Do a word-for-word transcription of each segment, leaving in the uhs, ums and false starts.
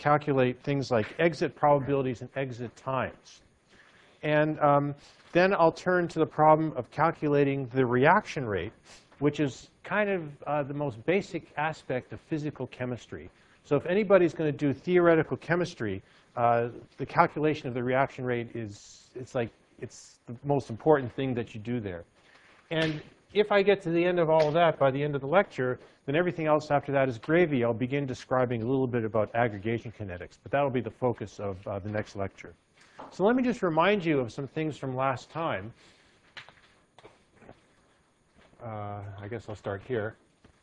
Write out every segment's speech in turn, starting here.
calculate things like exit probabilities and exit times. And um, then I'll turn to the problem of calculating the reaction rate, which is kind of uh, the most basic aspect of physical chemistry. So if anybody's going to do theoretical chemistry, uh, the calculation of the reaction rate is, it's like, it's the most important thing that you do there. And if I get to the end of all of that by the end of the lecture, then everything else after that is gravy. I'll begin describing a little bit about aggregation kinetics, but that'll be the focus of uh, the next lecture. So let me just remind you of some things from last time. Uh, I guess I'll start here.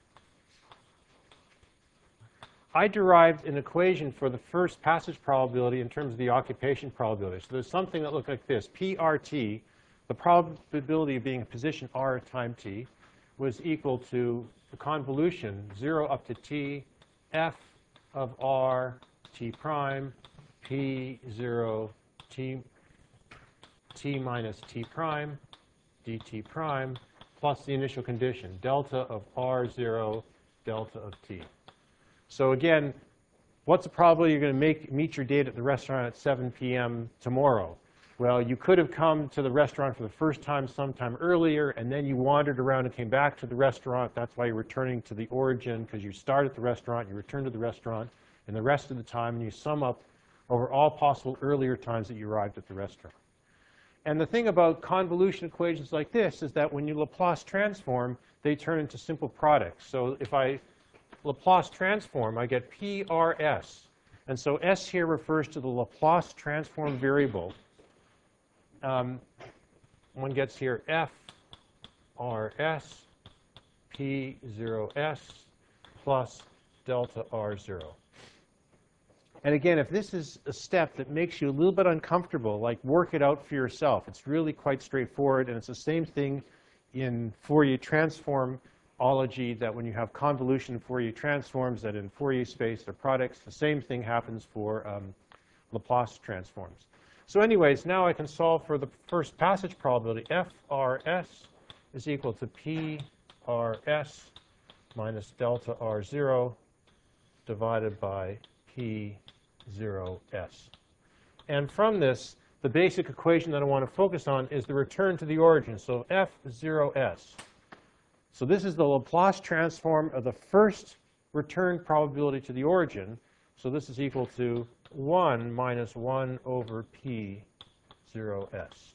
I derived an equation for the first passage probability in terms of the occupation probability. So there's something that looked like this. P R T, the probability of being in position R at time t, was equal to the convolution zero up to t, f of r t prime, p zero t, t minus t prime, dt prime, plus the initial condition, delta of r zero, delta of t. So again, what's the probability you're going to make, meet your date at the restaurant at seven p m tomorrow? Well, you could have come to the restaurant for the first time sometime earlier, and then you wandered around and came back to the restaurant. That's why you're returning to the origin, because you start at the restaurant, you return to the restaurant, and the rest of the time, and you sum up over all possible earlier times that you arrived at the restaurant. And the thing about convolution equations like this is that when you Laplace transform, they turn into simple products. So if I Laplace transform, I get P R S. And so S here refers to the Laplace transform variable. Um, one gets here F R S P zero S plus delta R zero. And again, if this is a step that makes you a little bit uncomfortable, like work it out for yourself. It's really quite straightforward, and it's the same thing in Fourier transformology, that when you have convolution Fourier transforms, that in Fourier space are products. The same thing happens for um, Laplace transforms. So anyways, now I can solve for the first passage probability. F R S is equal to P R S minus delta R zero divided by P zero S. And from this, the basic equation that I want to focus on is the return to the origin. So F zero S. So this is the Laplace transform of the first return probability to the origin. So this is equal to one minus one over P zero S.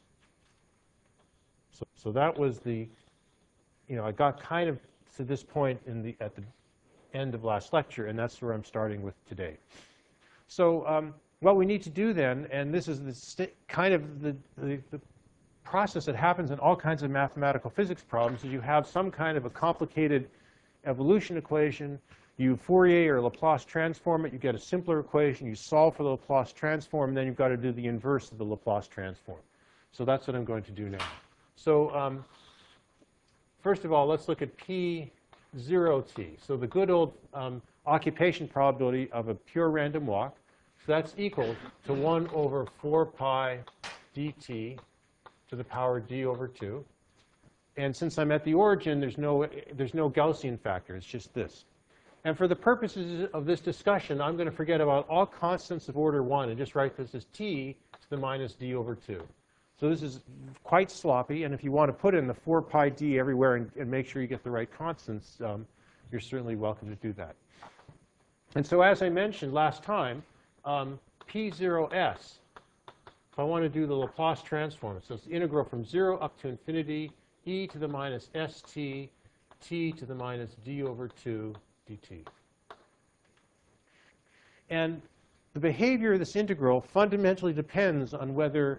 So, so that was the, you know, I got kind of to this point in the, at the end of last lecture, and that's where I'm starting with today. So um, what we need to do then, and this is the kind of the, the, the process that happens in all kinds of mathematical physics problems, is you have some kind of a complicated evolution equation. You Fourier or Laplace transform it, you get a simpler equation, you solve for the Laplace transform, and then you've got to do the inverse of the Laplace transform. So that's what I'm going to do now. So um, first of all, let's look at P zero T. So the good old um, occupation probability of a pure random walk. So that's equal to one over four pi dt to the power d over two. And since I'm at the origin, there's no, there's no Gaussian factor. It's just this. And for the purposes of this discussion, I'm going to forget about all constants of order one and just write this as t to the minus d over two. So this is quite sloppy. And if you want to put in the four pi d everywhere and, and make sure you get the right constants, um, you're certainly welcome to do that. And so as I mentioned last time, um, P zero S, if I want to do the Laplace transform, so it's the integral from zero up to infinity, e to the minus st, t to the minus d over two dt. And the behavior of this integral fundamentally depends on whether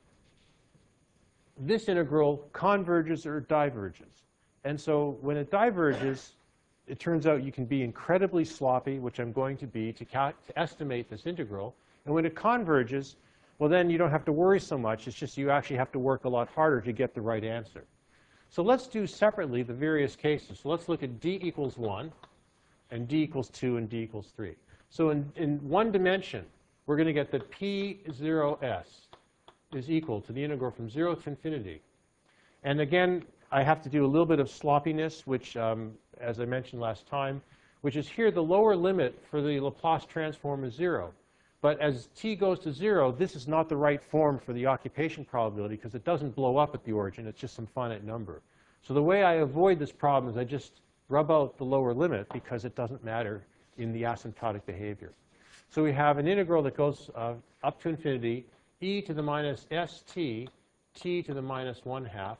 this integral converges or diverges. And so when it diverges, it turns out you can be incredibly sloppy, which I'm going to be, to, to estimate this integral. And when it converges, well, then you don't have to worry so much. It's just you actually have to work a lot harder to get the right answer. So let's do separately the various cases. So let's look at d equals one, and d equals two, and d equals three. So in, in one dimension, we're going to get that P zero S is equal to the integral from zero to infinity. And again, I have to do a little bit of sloppiness, which, um, as I mentioned last time, which is here the lower limit for the Laplace transform is zero. But as t goes to zero, this is not the right form for the occupation probability because it doesn't blow up at the origin. It's just some finite number. So the way I avoid this problem is I just rub out the lower limit because it doesn't matter in the asymptotic behavior. So we have an integral that goes uh, up to infinity, e to the minus st, t to the minus one half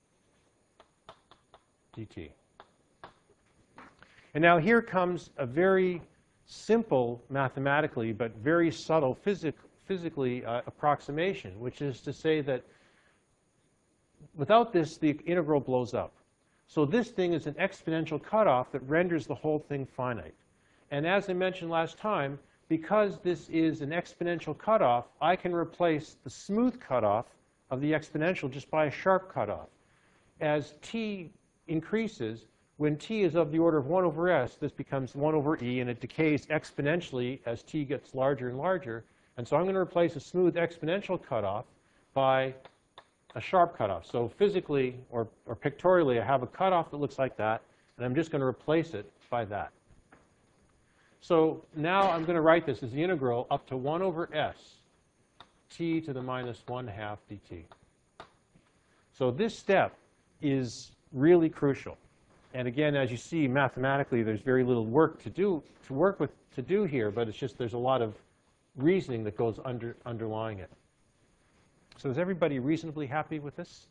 dt. And now here comes a very simple mathematically, but very subtle physic physically uh, approximation, which is to say that without this, the integral blows up. So this thing is an exponential cutoff that renders the whole thing finite. And as I mentioned last time, because this is an exponential cutoff, I can replace the smooth cutoff of the exponential just by a sharp cutoff. As t increases, when t is of the order of one over s, this becomes one over e, and it decays exponentially as t gets larger and larger. And so I'm going to replace a smooth exponential cutoff by a sharp cutoff. So physically or, or pictorially, I have a cutoff that looks like that, and I'm just going to replace it by that. So now I'm going to write this as the integral up to one over s, t to the minus one half dt. So this step is really crucial. And again, as you see, mathematically, there's very little work to do to work with to do here, but it's just there's a lot of reasoning that goes under underlying it. So is everybody reasonably happy with this?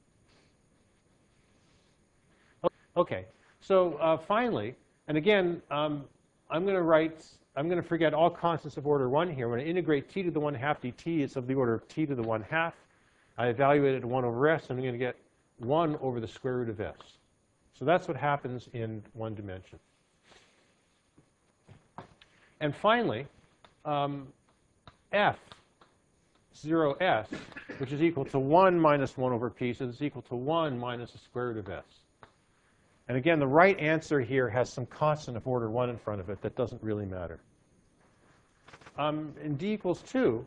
Okay. So uh, finally, and again, um, I'm going to write. I'm going to forget all constants of order one here. I'm going to integrate t to the one half dt. It's of the order of t to the one half. I evaluate it at one over s. I'm going to get one over the square root of s. So that's what happens in one dimension. And finally, um, f zero s, which is equal to one minus one over p, so this is equal to one minus the square root of s. And again, the right answer here has some constant of order one in front of it that doesn't really matter. Um, and d equals two.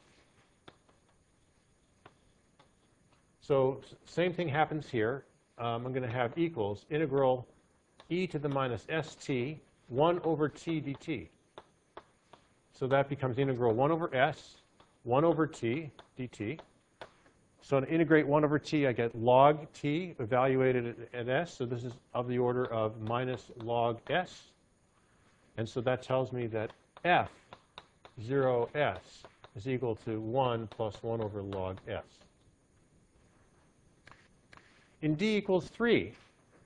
So same thing happens here. Um, I'm going to have equals integral e to the minus st, one over t dt. So that becomes integral one over s, one over t dt. So to integrate one over t, I get log t evaluated at, at s. So this is of the order of minus log s. And so that tells me that f zero s is equal to one plus one over log s. In d equals three,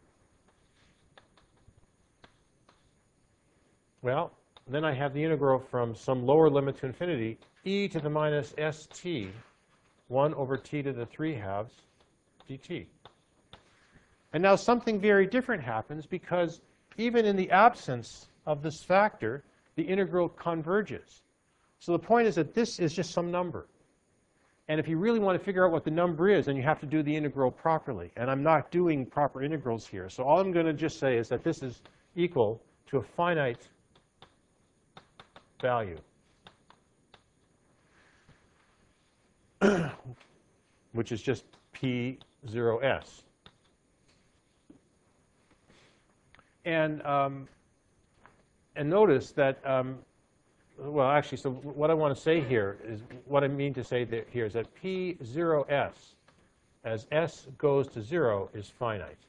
well, then I have the integral from some lower limit to infinity, e to the minus st, one over t to the three halves dt. And now something very different happens because even in the absence of this factor, the integral converges. So the point is that this is just some number. And if you really want to figure out what the number is, then you have to do the integral properly. And I'm not doing proper integrals here. So all I'm going to just say is that this is equal to a finite value, which is just p zero s. And, um, and notice that um, well, actually, so what I want to say here is, what I mean to say that here is that p zero s, as s goes to zero, is finite.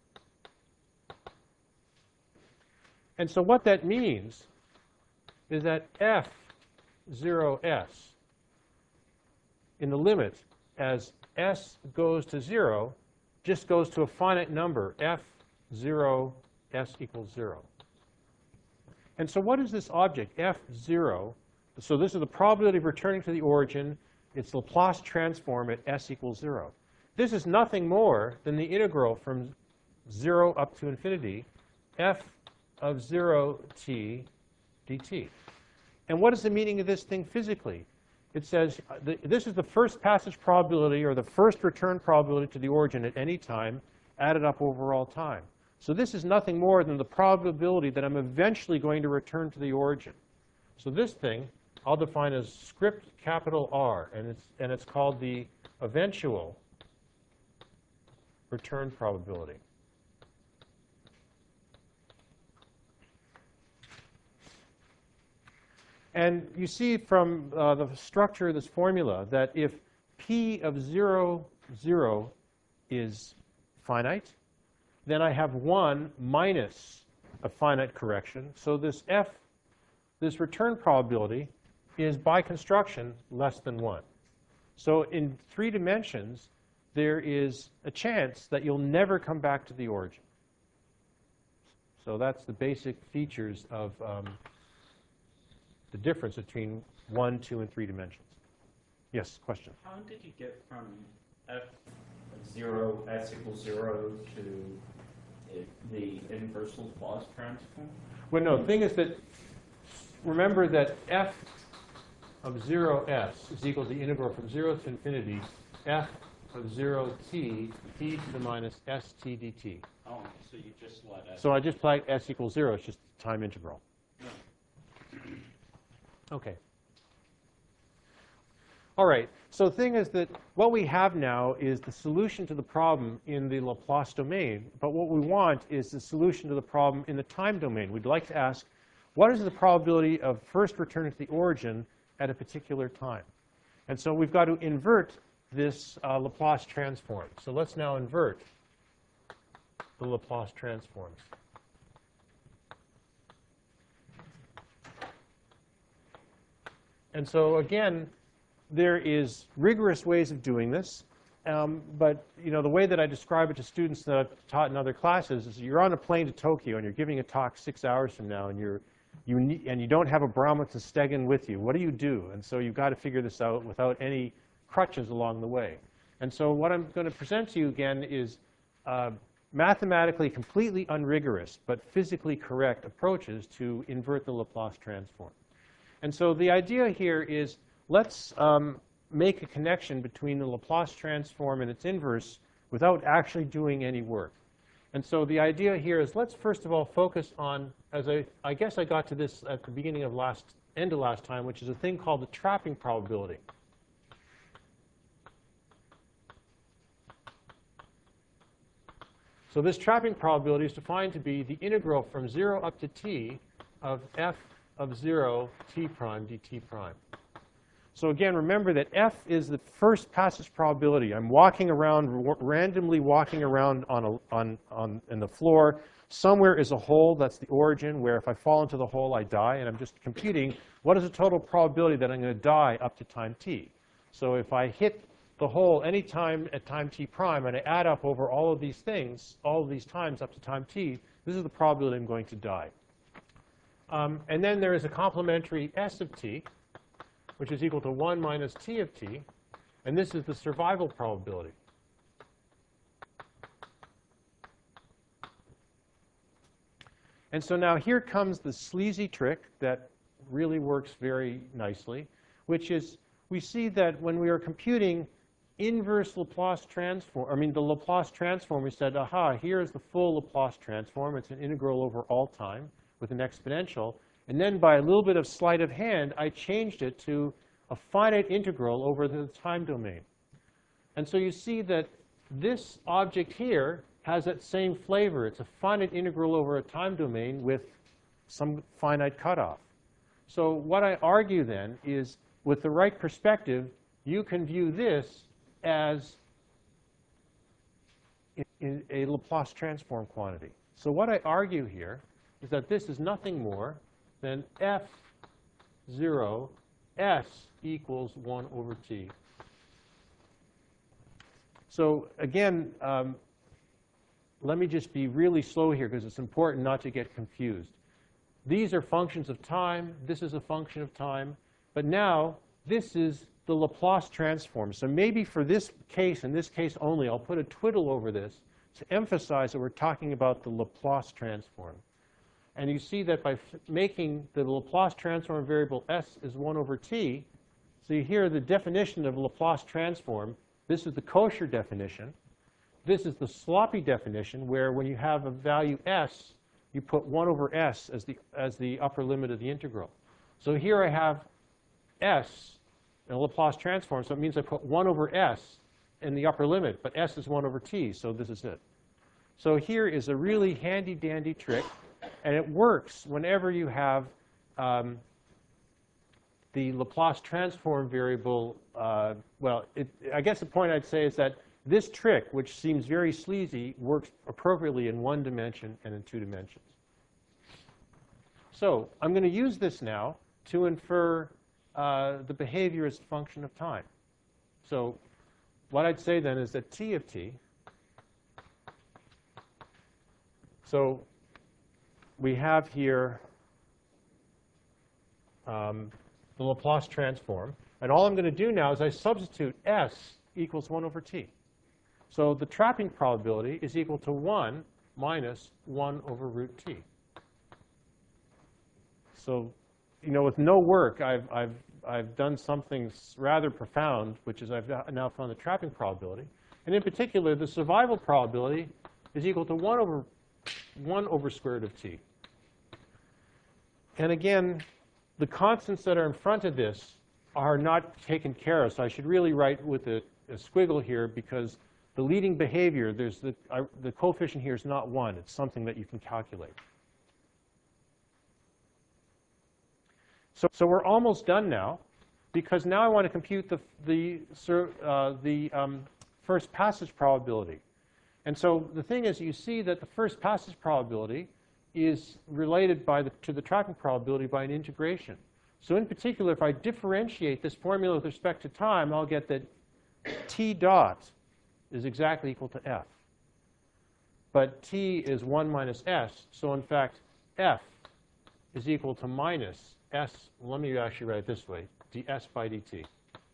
And so what that means is that f zero s, in the limit, as s goes to zero, just goes to a finite number, f zero s equals zero. And so what is this object, f zero? So this is the probability of returning to the origin. It's Laplace transform at s equals zero. This is nothing more than the integral from zero up to infinity, f of zero t dt. And what is the meaning of this thing physically? It says th this is the first passage probability or the first return probability to the origin at any time added up over all time. So this is nothing more than the probability that I'm eventually going to return to the origin. So this thing I'll define as script capital R, and it's, and it's called the eventual return probability. And you see from uh, the structure of this formula that if p of zero, zero is finite, then I have one minus a finite correction. So this f, this return probability, is by construction less than one. So in three dimensions, there is a chance that you'll never come back to the origin. So that's the basic features of um, the difference between one, two, and three dimensions. Yes, question? How did you get from f of zero, s equals zero, to it, the inverse Laplace transform? Well, no, the thing is that, remember that f of zero s is equal to the integral from zero to infinity f of zero t, t to the minus st dt. Oh, so you just let s. So I just plug s equals zero. It's just a time integral. Okay. All right. So the thing is that what we have now is the solution to the problem in the Laplace domain. But what we want is the solution to the problem in the time domain. We'd like to ask, what is the probability of first returning to the origin at a particular time? And so we've got to invert this uh, Laplace transform. So let's now invert the Laplace transforms. And so again, there is rigorous ways of doing this. Um, but you know, the way that I describe it to students that I've taught in other classes is you're on a plane to Tokyo and you're giving a talk six hours from now, and you're you need, and you don't have a Bramah and Stegen with you. What do you do? And so you've got to figure this out without any crutches along the way. And so what I'm going to present to you again is uh, mathematically completely unrigorous but physically correct approaches to invert the Laplace transform. And so the idea here is let's um, make a connection between the Laplace transform and its inverse without actually doing any work. And so the idea here is let's first of all focus on, as I, I guess I got to this at the beginning of last, end of last time, which is a thing called the trapping probability. So this trapping probability is defined to be the integral from zero up to t of f of zero t prime dt prime. So again, remember that f is the first passage probability. I'm walking around, randomly walking around on, a, on, on in the floor. Somewhere is a hole. That's the origin, where if I fall into the hole, I die. And I'm just computing what is the total probability that I'm going to die up to time t. So if I hit the hole any time at time t prime, and I add up over all of these things, all of these times up to time t, this is the probability I'm going to die. Um, and then there is a complementary s of t, which is equal to one minus t of t. And this is the survival probability. And so now here comes the sleazy trick that really works very nicely, which is we see that when we are computing inverse Laplace transform, I mean the Laplace transform, we said, aha, here's the full Laplace transform. It's an integral over all time with an exponential. And then by a little bit of sleight of hand, I changed it to a finite integral over the time domain. And so you see that this object here has that same flavor. It's a finite integral over a time domain with some finite cutoff. So what I argue then is, with the right perspective, you can view this as in, in a Laplace transform quantity. So what I argue here is that this is nothing more than f zero s equals one over t. So again, um, let me just be really slow here because it's important not to get confused. These are functions of time. This is a function of time. But now this is the Laplace transform. So maybe for this case, and this case only, I'll put a twiddle over this to emphasize that we're talking about the Laplace transform. And you see that by making the Laplace transform variable s is one over t, so you hear the definition of Laplace transform. This is the kosher definition. This is the sloppy definition, where when you have a value s, you put one over s as the, as the upper limit of the integral. So here I have s in a Laplace transform, so it means I put one over s in the upper limit, but s is one over t, so this is it. So here is a really handy-dandy trick. And it works whenever you have um, the Laplace transform variable, uh, well, it, I guess the point I'd say is that this trick, which seems very sleazy, works appropriately in one dimension and in two dimensions. So I'm going to use this now to infer uh, the behavior as a function of time. So what I'd say then is that t of t, so we have here um, the Laplace transform. And all I'm going to do now is I substitute s equals one over t. So the trapping probability is equal to one minus one over root t. So, you know, with no work, I've, I've, I've done something rather profound, which is I've now found the trapping probability. And in particular, the survival probability is equal to one over, one over square root of t. And again, the constants that are in front of this are not taken care of. So I should really write with a, a squiggle here, because the leading behavior, there's the, uh, the coefficient here is not one. It's something that you can calculate. So, so we're almost done now, because now I want to compute the, the, uh, the um, first passage probability. And so the thing is, you see that the first passage probability is related by the, to the trapping probability by an integration. So in particular, if I differentiate this formula with respect to time, I'll get that t dot is exactly equal to f. But t is one minus s. So in fact, f is equal to minus s. Let me actually write it this way, ds by dt.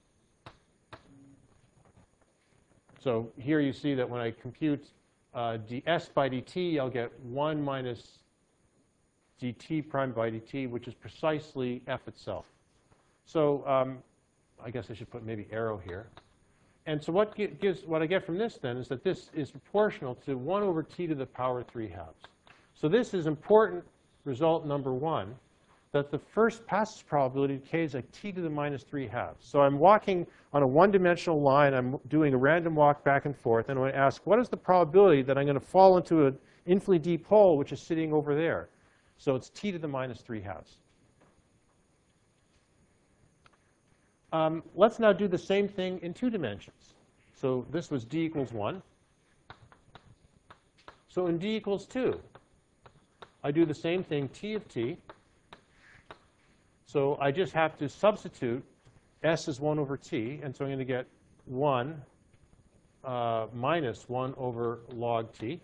So here you see that when I compute uh, ds by dt, I'll get one minus dt prime by dt, which is precisely f itself. So um, I guess I should put maybe arrow here. And so what gives, what I get from this then is that this is proportional to one over t to the power three halves. So this is important result number one, that the first passage probability decays like t to the minus three halves. So I'm walking on a one-dimensional line. I'm doing a random walk back and forth. And I ask, what is the probability that I'm going to fall into an infinitely deep hole, which is sitting over there? So it's t to the minus three halves. Um, let's now do the same thing in two dimensions. So this was d equals one. So in d equals two, I do the same thing, t of t. So I just have to substitute s is one over t. And so I'm going to get one uh, minus one over log t.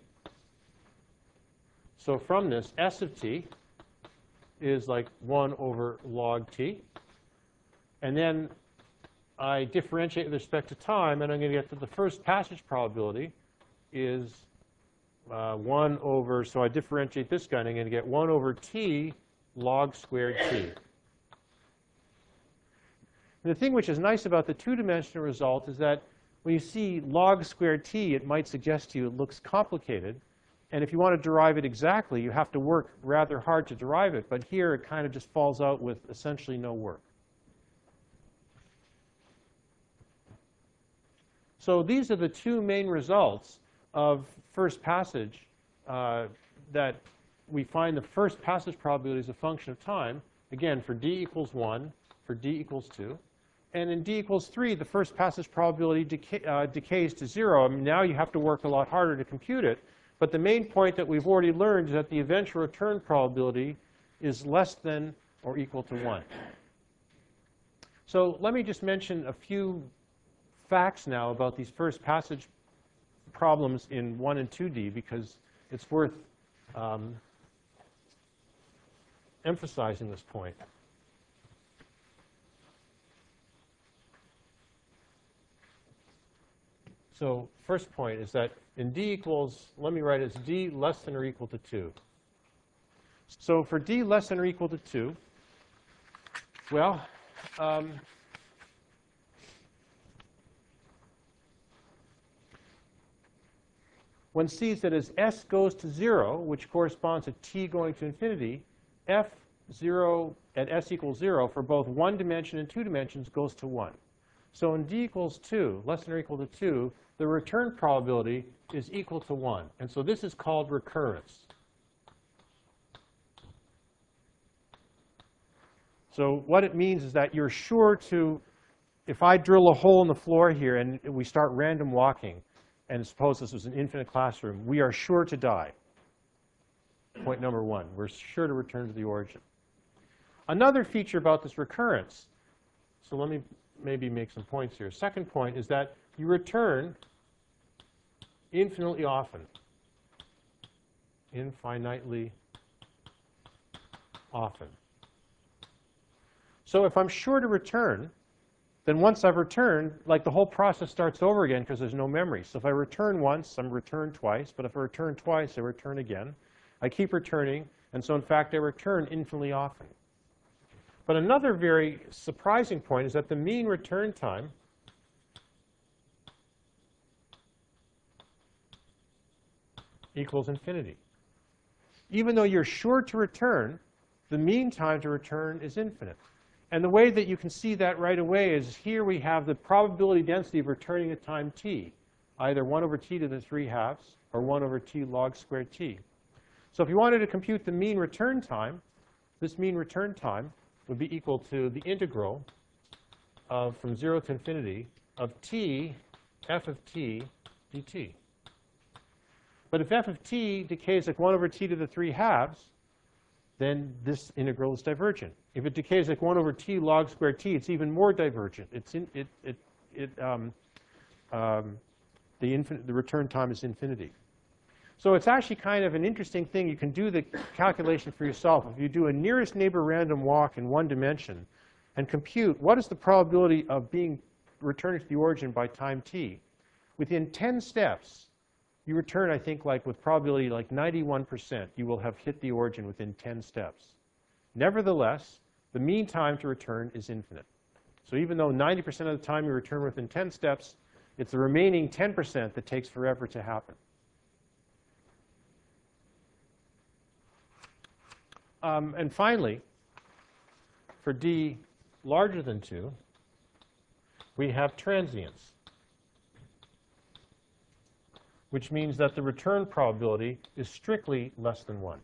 So from this, s of t is like one over log t. And then I differentiate with respect to time, and I'm going to get to the first passage probability is uh, one over, so I differentiate this guy, and I'm going to get one over t log squared t. And the thing which is nice about the two-dimensional result is that when you see log squared t, it might suggest to you it looks complicated. And if you want to derive it exactly, you have to work rather hard to derive it. But here, it kind of just falls out with essentially no work. So these are the two main results of first passage, uh, that we find the first passage probability is a function of time, again, for d equals one, for d equals two. And in d equals three, the first passage probability deca uh, decays to zero. I mean, now you have to work a lot harder to compute it. But the main point that we've already learned is that the eventual return probability is less than or equal to one. So let me just mention a few facts now about these first passage problems in one and two D, because it's worth um, emphasizing this point. So first point is that in d equals, let me write it as d less than or equal to two. So for d less than or equal to two, well, um, one sees that as s goes to zero, which corresponds to t going to infinity, f zero at s equals zero for both one dimension and two dimensions goes to one. So in d equals two, less than or equal to two, the return probability is equal to one. And so this is called recurrence. So what it means is that you're sure to, if I drill a hole in the floor here and we start random walking, and suppose this was an infinite classroom, we are sure to die. Point number one, we're sure to return to the origin. Another feature about this recurrence, so let me maybe make some points here. Second point is that you return infinitely often, infinitely often. So if I'm sure to return, then once I've returned, like the whole process starts over again because there's no memory. So if I return once, I'm returned twice. But if I return twice, I return again. I keep returning. And so in fact, I return infinitely often. But another very surprising point is that the mean return time equals infinity. Even though you're sure to return, the mean time to return is infinite. And the way that you can see that right away is here we have the probability density of returning at time t, either one over t to the three halves or one over t log squared t. So if you wanted to compute the mean return time, this mean return time would be equal to the integral of from zero to infinity of t, f of t dt. But if f of t decays like one over t to the three halves, then this integral is divergent. If it decays like one over t log squared t, it's even more divergent. It's in, it, it, it, um, um, the, infin the return time is infinity. So it's actually kind of an interesting thing. You can do the calculation for yourself. If you do a nearest neighbor random walk in one dimension and compute what is the probability of being returning to the origin by time t, within ten steps, you return, I think, like with probability like ninety-one percent, you will have hit the origin within ten steps. Nevertheless, the mean time to return is infinite. So even though ninety percent of the time you return within ten steps, it's the remaining ten percent that takes forever to happen. Um, and finally, for d larger than two, we have transience, which means that the return probability is strictly less than one.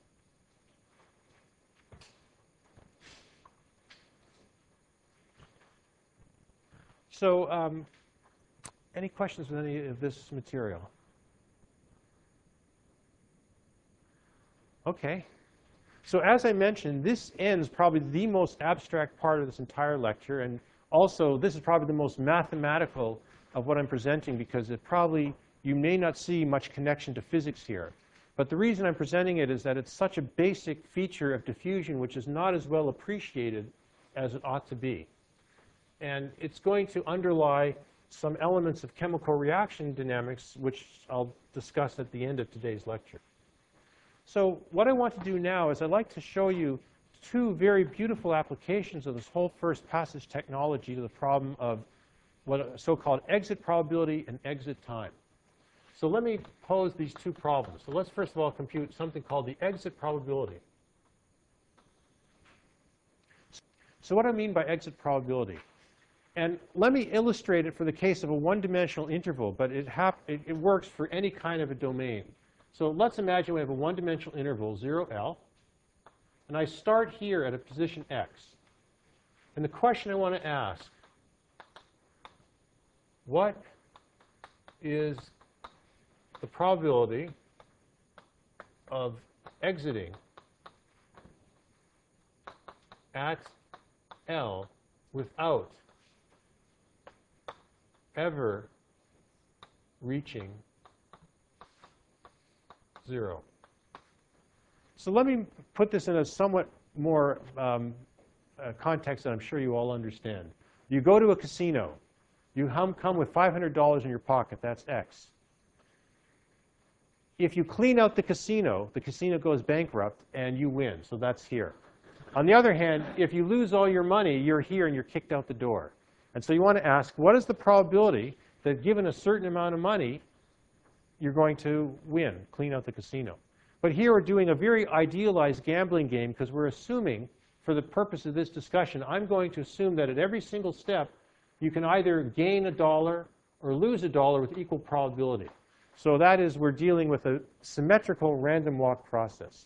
So um, any questions with any of this material? OK. So as I mentioned, this ends probably the most abstract part of this entire lecture. And also, this is probably the most mathematical of what I'm presenting, because it probably, you may not see much connection to physics here. But the reason I'm presenting it is that it's such a basic feature of diffusion, which is not as well appreciated as it ought to be. And it's going to underlie some elements of chemical reaction dynamics, which I'll discuss at the end of today's lecture. So what I want to do now is I'd like to show you two very beautiful applications of this whole first passage technology to the problem of what a so-called exit probability and exit time. So let me pose these two problems. So let's first of all compute something called the exit probability. So what do I mean by exit probability? And let me illustrate it for the case of a one-dimensional interval, but it, hap it, it works for any kind of a domain. So let's imagine we have a one-dimensional interval, zero L, and I start here at a position x. And the question I want to ask, what is the probability of exiting at L without ever reaching zero? So let me put this in a somewhat more um, uh, context that I'm sure you all understand. You go to a casino. You hum, come with five hundred dollars in your pocket. That's X. If you clean out the casino, the casino goes bankrupt and you win. So that's here. On the other hand, if you lose all your money, you're here and you're kicked out the door. And so you want to ask, what is the probability that given a certain amount of money, you're going to win, clean out the casino? But here we're doing a very idealized gambling game because we're assuming, for the purpose of this discussion, I'm going to assume that at every single step, you can either gain a dollar or lose a dollar with equal probability. So that is, we're dealing with a symmetrical random walk process.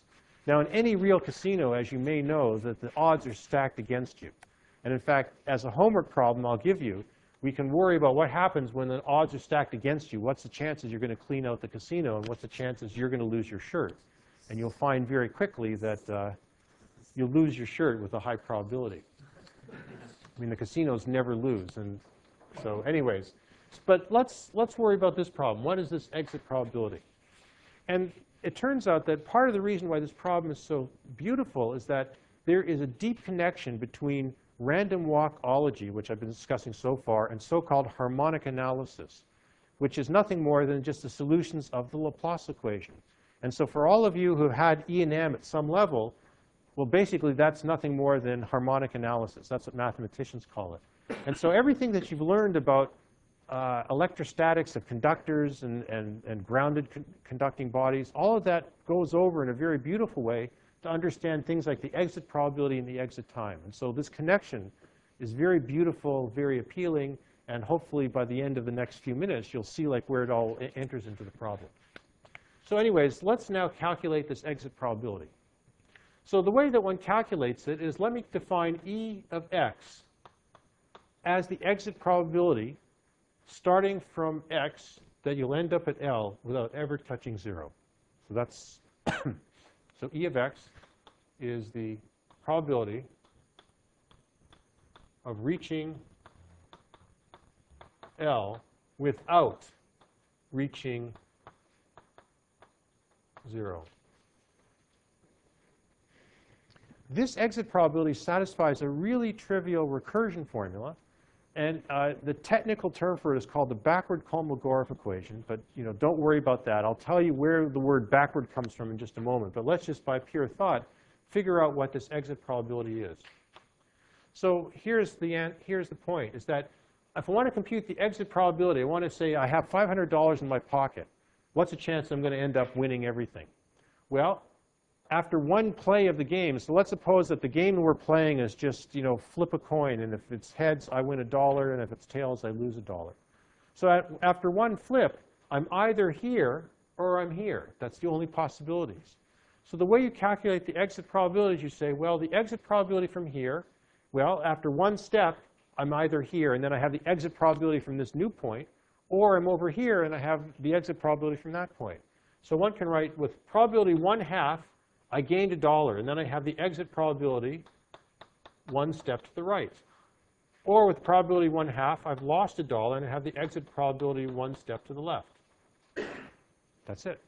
Now, in any real casino, as you may know, that the odds are stacked against you. And in fact, as a homework problem I'll give you, we can worry about what happens when the odds are stacked against you. What's the chances you're going to clean out the casino, and what's the chances you're going to lose your shirt? And you'll find very quickly that uh, you'll lose your shirt with a high probability. I mean, the casinos never lose. And so anyways, but let's, let's worry about this problem. What is this exit probability? And it turns out that part of the reason why this problem is so beautiful is that there is a deep connection between random walkology, which I've been discussing so far, and so-called harmonic analysis, which is nothing more than just the solutions of the Laplace equation. And so for all of you who had E and M at some level, well, basically, that's nothing more than harmonic analysis. That's what mathematicians call it. And so everything that you've learned about uh, electrostatics of conductors and, and, and grounded con conducting bodies, all of that goes over in a very beautiful way to understand things like the exit probability and the exit time. And so this connection is very beautiful, very appealing, and hopefully by the end of the next few minutes, you'll see like where it all enters into the problem. So anyways, let's now calculate this exit probability. So the way that one calculates it is, let me define E of x as the exit probability starting from x that you'll end up at L without ever touching zero. So that's so E of x is the probability of reaching L without reaching zero. This exit probability satisfies a really trivial recursion formula. And uh, the technical term for it is called the backward Kolmogorov equation. But you know, don't worry about that. I'll tell you where the word backward comes from in just a moment. But let's just, by pure thought, figure out what this exit probability is. So here's the, here's the point, is that if I want to compute the exit probability, I want to say I have five hundred dollars in my pocket. What's the chance I'm going to end up winning everything? Well, after one play of the game, so let's suppose that the game we're playing is just, you know, flip a coin, and if it's heads, I win a dollar, and if it's tails, I lose a dollar. So at, after one flip, I'm either here or I'm here. That's the only possibilities. So the way you calculate the exit probability is you say, well, the exit probability from here, well, after one step, I'm either here, and then I have the exit probability from this new point, or I'm over here, and I have the exit probability from that point. So one can write with probability one half, I gained a dollar, and then I have the exit probability one step to the right. Or with probability one half, I've lost a dollar, and I have the exit probability one step to the left. That's it.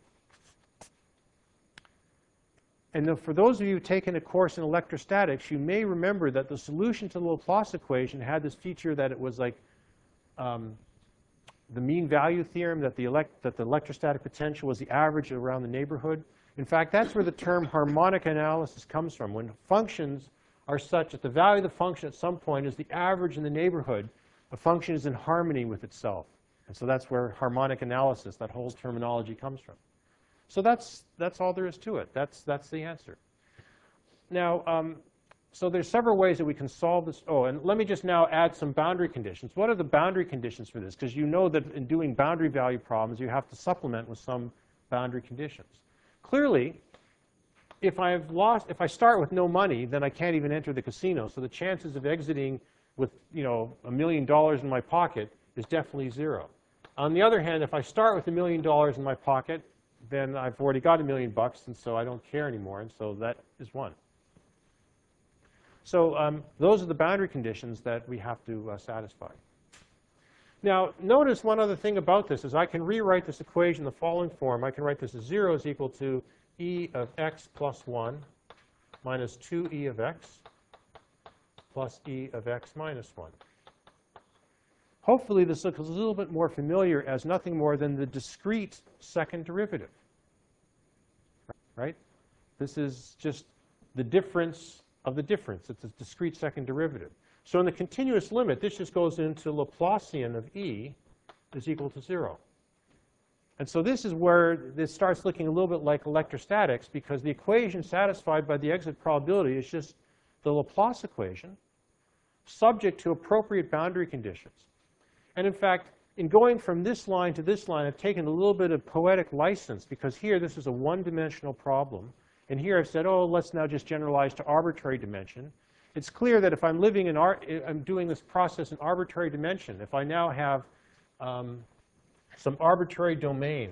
And then for those of you who've taken a course in electrostatics, you may remember that the solution to the Laplace equation had this feature that it was like um, the mean value theorem, that the, elect that the electrostatic potential was the average around the neighborhood. In fact, that's where the term harmonic analysis comes from. When functions are such that the value of the function at some point is the average in the neighborhood, a function is in harmony with itself. And so that's where harmonic analysis, that whole terminology, comes from. So that's, that's all there is to it. That's, that's the answer. Now, um, so there's several ways that we can solve this. Oh, and let me just now add some boundary conditions. What are the boundary conditions for this? Because you know that in doing boundary value problems, you have to supplement with some boundary conditions. Clearly, if I've lost, if I start with no money, then I can't even enter the casino. So the chances of exiting with, you know, a million dollars in my pocket is definitely zero. On the other hand, if I start with a million dollars in my pocket, then I've already got a million bucks, and so I don't care anymore, and so that is one. So um, those are the boundary conditions that we have to uh, satisfy. Now, notice one other thing about this is I can rewrite this equation in the following form. I can write this as zero is equal to E of x plus one minus two E of x plus E of x minus one. Hopefully, this looks a little bit more familiar as nothing more than the discrete second derivative. Right? This is just the difference of the difference. It's a discrete second derivative. So in the continuous limit, this just goes into Laplacian of E is equal to zero. And so this is where this starts looking a little bit like electrostatics, because the equation satisfied by the exit probability is just the Laplace equation subject to appropriate boundary conditions. And in fact, in going from this line to this line, I've taken a little bit of poetic license, because here this is a one-dimensional problem. And here I've said, oh, let's now just generalize to arbitrary dimension. It's clear that if I'm living in, ar I'm doing this process in arbitrary dimension, if I now have um, some arbitrary domain,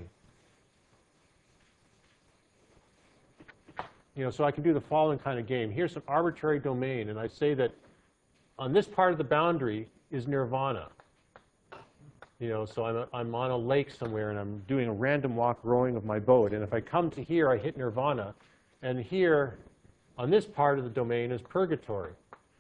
you know, so I can do the following kind of game. Here's some arbitrary domain, and I say that on this part of the boundary is nirvana. You know, so I'm, a, I'm on a lake somewhere, and I'm doing a random walk rowing of my boat. And if I come to here, I hit nirvana. And here, on this part of the domain, is purgatory.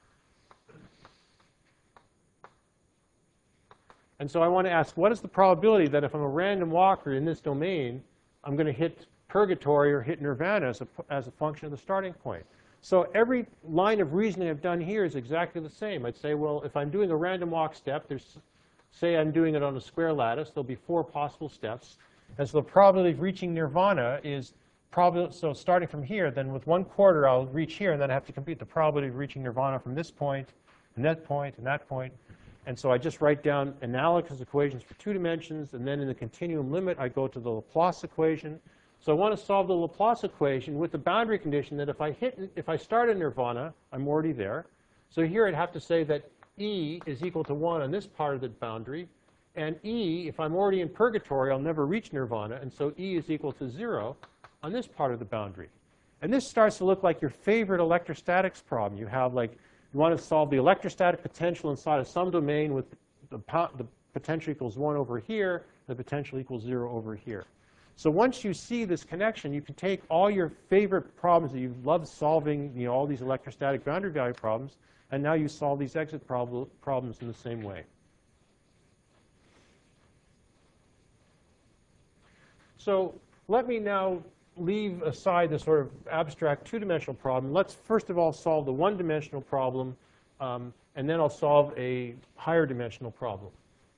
And so I want to ask, what is the probability that if I'm a random walker in this domain, I'm going to hit purgatory or hit nirvana as a, as a function of the starting point? So every line of reasoning I've done here is exactly the same. I'd say, well, if I'm doing a random walk step, there's, say I'm doing it on a square lattice, there'll be four possible steps. And so the probability of reaching nirvana is probably, so starting from here, then with one quarter I'll reach here, and then I have to compute the probability of reaching nirvana from this point, and that point, and that point. And so I just write down analogous equations for two dimensions, and then in the continuum limit, I go to the Laplace equation. So I want to solve the Laplace equation with the boundary condition that if I hit, if I start in nirvana, I'm already there. So here I'd have to say that E is equal to one on this part of the boundary, and E, if I'm already in purgatory, I'll never reach nirvana, and so E is equal to zero on this part of the boundary. And this starts to look like your favorite electrostatics problem. You have like, you want to solve the electrostatic potential inside of some domain with the, the potential equals one over here, the potential equals zero over here. So once you see this connection, you can take all your favorite problems that you love solving, you know, all these electrostatic boundary value problems, and now you solve these exit prob problems in the same way. So let me now leave aside the sort of abstract two-dimensional problem. Let's first of all solve the one-dimensional problem, um, and then I'll solve a higher dimensional problem.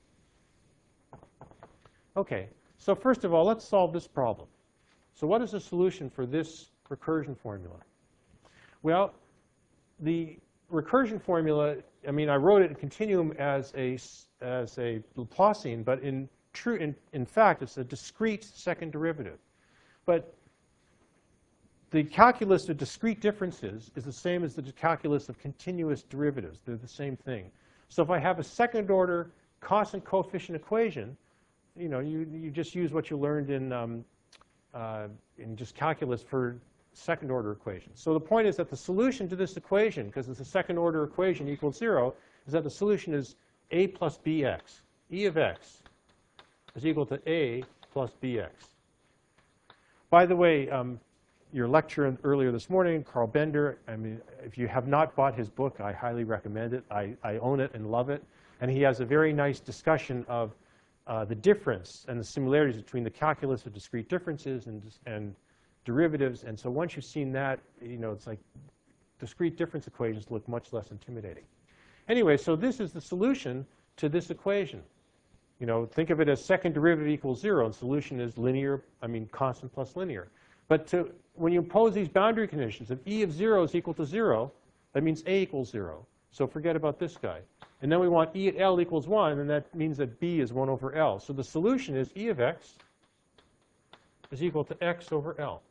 OK, so first of all, let's solve this problem. So what is the solution for this recursion formula? Well, the recursion formula, I mean, I wrote it in continuum as a, as a Laplacian, but in, true, in, in fact, it's a discrete second derivative. But the calculus of discrete differences is the same as the calculus of continuous derivatives. They're the same thing. So if I have a second order constant coefficient equation, you know, you, you just use what you learned in, um, uh, in just calculus for second order equations. So the point is that the solution to this equation, because it's a second order equation equals zero, is that the solution is a plus bx. E of x is equal to a plus bx. By the way, um, your lecture earlier this morning, Carl Bender, I mean, if you have not bought his book, I highly recommend it. I, I own it and love it. And he has a very nice discussion of uh, the difference and the similarities between the calculus of discrete differences and, and derivatives. And so once you've seen that, you know, it's like discrete difference equations look much less intimidating. Anyway, so this is the solution to this equation. You know, think of it as second derivative equals zero, and solution is linear, I mean, constant plus linear. But to, when you impose these boundary conditions, if E of zero is equal to zero, that means A equals zero. So forget about this guy. And then we want E at L equals one, and that means that B is one over L. So the solution is E of x is equal to x over L.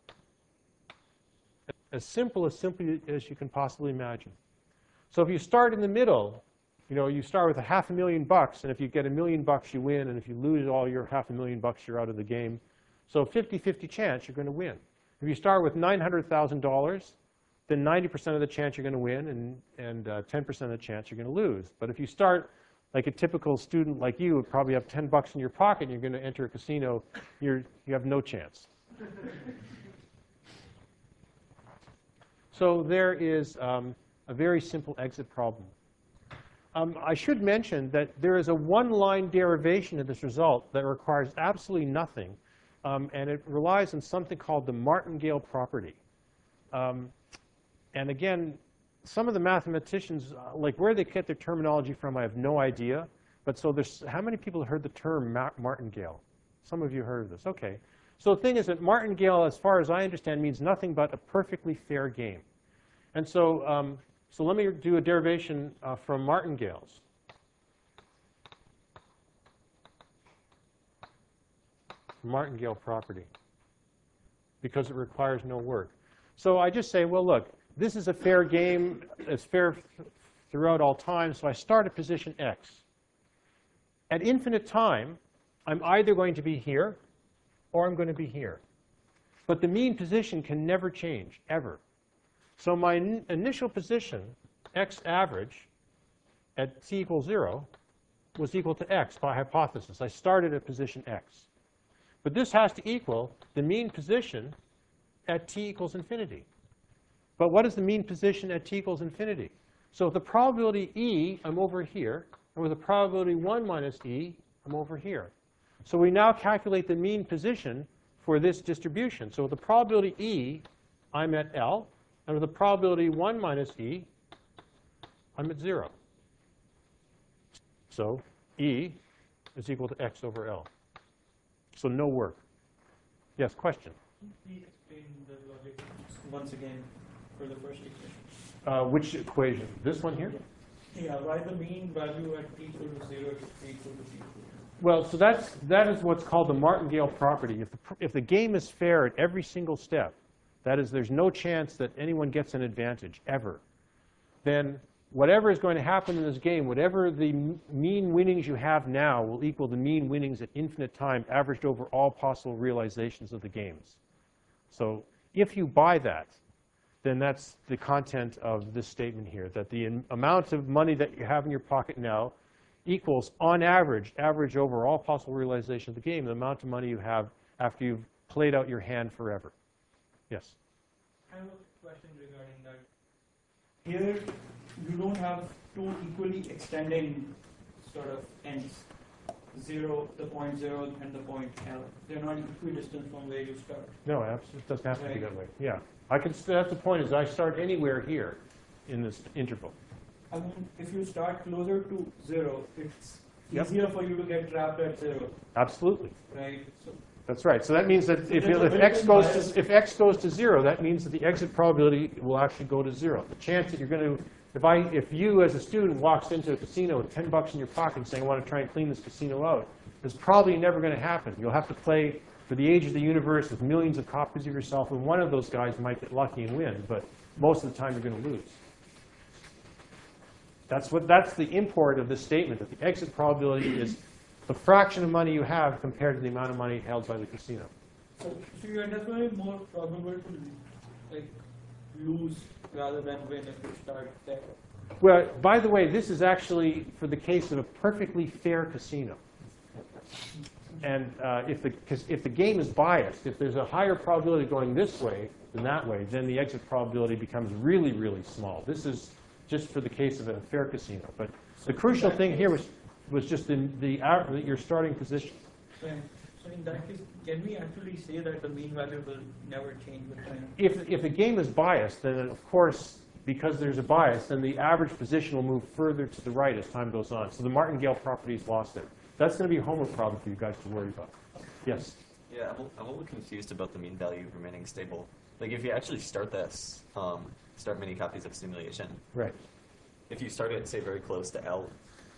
As simple as simply as you can possibly imagine. So if you start in the middle, you know, you start with a half a million bucks, and if you get a million bucks, you win, and if you lose all your half a million bucks, you're out of the game. So fifty fifty chance you're going to win. If you start with nine hundred thousand dollars, then ninety percent of the chance you're going to win, and, and uh, ten percent of the chance you're going to lose. But if you start like a typical student like you, would probably have ten bucks in your pocket, and you're going to enter a casino, you're, you have no chance. So there is um, a very simple exit problem. Um, I should mention that there is a one-line derivation of this result that requires absolutely nothing, um, and it relies on something called the martingale property. Um, and again, some of the mathematicians, uh, like where they get their terminology from, I have no idea. But so there's, how many people have heard the term ma martingale? Some of you heard of this. OK. So the thing is that martingale, as far as I understand, means nothing but a perfectly fair game. And so, um, so let me do a derivation uh, from martingales. Martingale property, because it requires no work. So I just say, well, look, this is a fair game. It's fair throughout all time. So I start at position x. At infinite time, I'm either going to be here or I'm going to be here. But the mean position can never change, ever. So my n- initial position, x average, at t equals zero, was equal to x by hypothesis. I started at position x. But this has to equal the mean position at t equals infinity. But what is the mean position at t equals infinity? So with the probability E, I'm over here. And with the probability one minus E, I'm over here. So we now calculate the mean position for this distribution. So with the probability E, I'm at L. And with the probability one minus E, I'm at zero. So E is equal to x over L. So no work. Yes, question? Please explain the logic once again for the first equation. Uh, which equation? This one here? Yeah, why the mean value at t equal to zero to t equal to t equal to? Well, so that's, that is what's called the Martingale property. If the, if the game is fair at every single step, that is, there's no chance that anyone gets an advantage, ever, then whatever is going to happen in this game, whatever the mean winnings you have now will equal the mean winnings at infinite time averaged over all possible realizations of the games. So if you buy that, then that's the content of this statement here, that the amount of money that you have in your pocket now equals, on average, average over all possible realizations of the game, the amount of money you have after you've played out your hand forever. Yes? I have a question regarding that. Here, you don't have two equally extending sort of ends, zero, the point zero, and the point L. They're not equidistant from where you start. No, it doesn't have to be Right. that way. Yeah. I can, that's the point, is I start anywhere here in this interval. I mean, if you start closer to zero, it's Yep. easier for you to get trapped at zero, Absolutely. right? So That's right. So that means that So if, there's a if very x good goes bias. to if x goes to zero, that means that the exit probability will actually go to zero. The chance that you're going to, if I, if you as a student walks into a casino with ten bucks in your pocket saying I want to try and clean this casino out, it's probably never going to happen. You'll have to play for the age of the universe with millions of copies of yourself, and one of those guys might get lucky and win, but most of the time you're going to lose. That's what that's the import of this statement, that the exit probability is the fraction of money you have compared to the amount of money held by the casino. So, so you're definitely more probable to like lose rather than win if you start there. Well, by the way, this is actually for the case of a perfectly fair casino. And uh, if the if the game is biased, if there's a higher probability going this way than that way, then the exit probability becomes really, really small. This is just for the case of a fair casino. But the crucial thing here was was just the the average, your starting position. Right. So in that case, can we actually say that the mean value will never change with time? If if a game is biased, then of course, because there's a bias, then the average position will move further to the right as time goes on. So the Martingale property's lost it. That's going to be a homework problem for you guys to worry about. Yes? Yeah, I'm, I'm a little confused about the mean value remaining stable. Like, if you actually start this, um, start many copies of simulation, Right. if you start it, say, very close to L,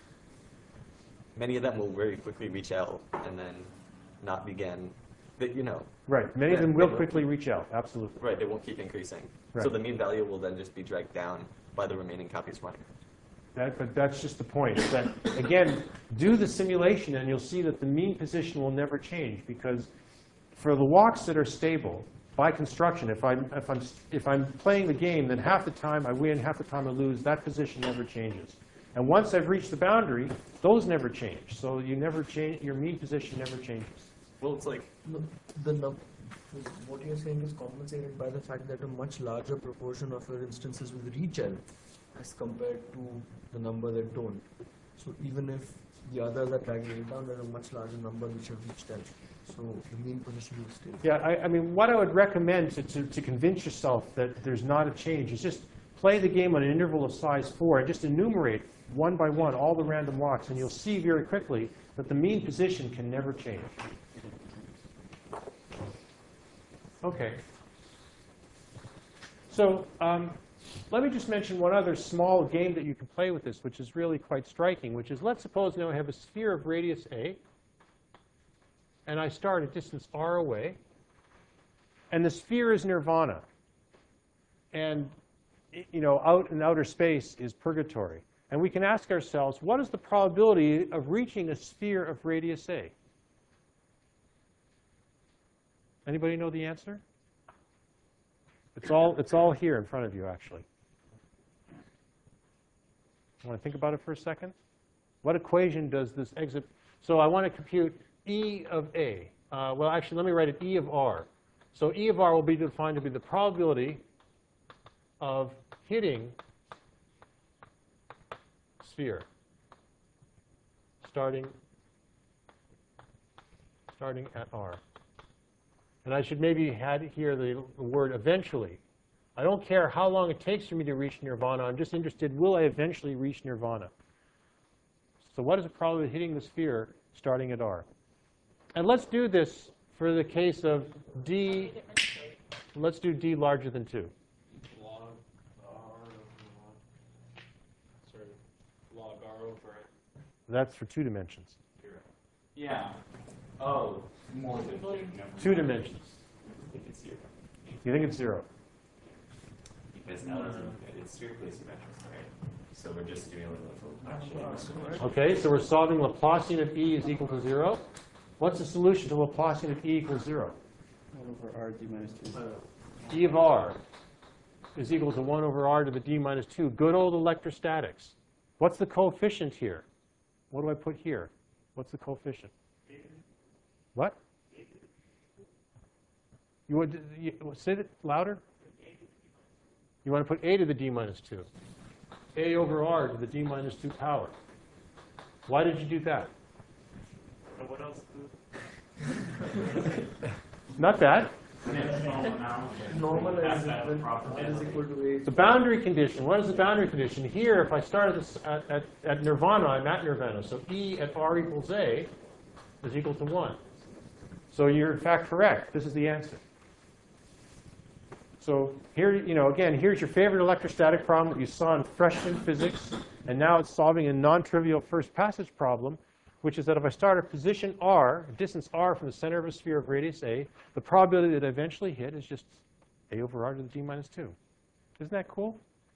many of them will very quickly reach L and then not begin, that you know, Right. Many of Yeah, them will they will. quickly reach out. Absolutely. right, they won't keep increasing. Right. So the mean value will then just be dragged down by the remaining copies running. That, but that's just the point. Is that, again, do the simulation, and you'll see that the mean position will never change, because for the walks that are stable, by construction, if I'm, if I'm, if I'm playing the game, then half the time I win, half the time I lose. That position never changes. And once I've reached the boundary, those never change. So you never change, your mean position never changes. Well, it's like, No, the num what you're saying is compensated by the fact that a much larger proportion of your instances will reach L as compared to the number that don't. So even if the others are dragging it down, there's a much larger number which have reached L. So the mean position will stay. Yeah, I, I mean, what I would recommend to, to, to convince yourself that there's not a change is just play the game on an interval of size four and just enumerate one by one all the random walks, and you'll see very quickly that the mean position can never change. Okay. So um, let me just mention one other small game that you can play with this, which is really quite striking, which is, let's suppose now I have a sphere of radius A, and I start at distance r away, and the sphere is nirvana. and you know, out in outer space is purgatory. And we can ask ourselves, what is the probability of reaching a sphere of radius A? Anybody know the answer? It's all, it's all here in front of you, actually. Want to think about it for a second? What equation does this exit? So I want to compute E of A. Uh, well, actually, let me write it E of R. So E of R will be defined to be the probability of hitting sphere starting, starting at R. And I should maybe add here the, the word eventually. I don't care how long it takes for me to reach nirvana. I'm just interested, will I eventually reach nirvana? So what is the probability of hitting the sphere starting at R? And let's do this for the case of D. Let's do D larger than two. Log R over log. Sorry, log R over it. That's for two dimensions. Yeah. Oh, more than two. Two dimensions. I think it's zero. You think it's zero? Because L is it's strictly symmetrical, right? So we're just doing a little Laplacian. Okay, so we're solving Laplacian of E is equal to zero. What's the solution to Laplacian of E equals zero? one over R d minus two. E of R is equal to one over R to the d minus two. Good old electrostatics. What's the coefficient here? What do I put here? What's the coefficient? What? You want to you, say it louder? You want to put a to the d minus two. A over R to the d minus two power. Why did you do that? What else? Not that. Normal is when R is equal to A. The boundary condition. What is the boundary condition? Here, if I start at, this, at, at, at nirvana, I'm at nirvana. So E at R equals A is equal to one. So you're in fact correct. This is the answer. So here, you know, again, here's your favorite electrostatic problem that you saw in freshman physics, and now it's solving a non-trivial first passage problem, which is that if I start at position R, distance R from the center of a sphere of radius A, the probability that I eventually hit is just A over R to the d minus two. Isn't that cool?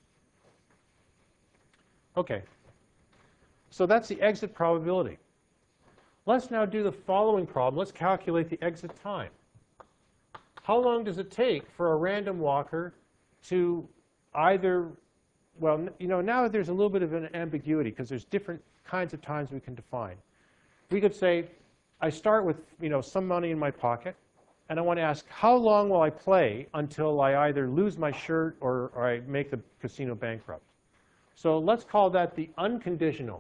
Okay. So that's the exit probability. Let's now do the following problem. Let's calculate the exit time. How long does it take for a random walker to either, well, you know, now there's a little bit of an ambiguity because there's different kinds of times we can define. We could say, I start with, you know, some money in my pocket, and I want to ask, how long will I play until I either lose my shirt or, or I make the casino bankrupt? So let's call that the unconditional.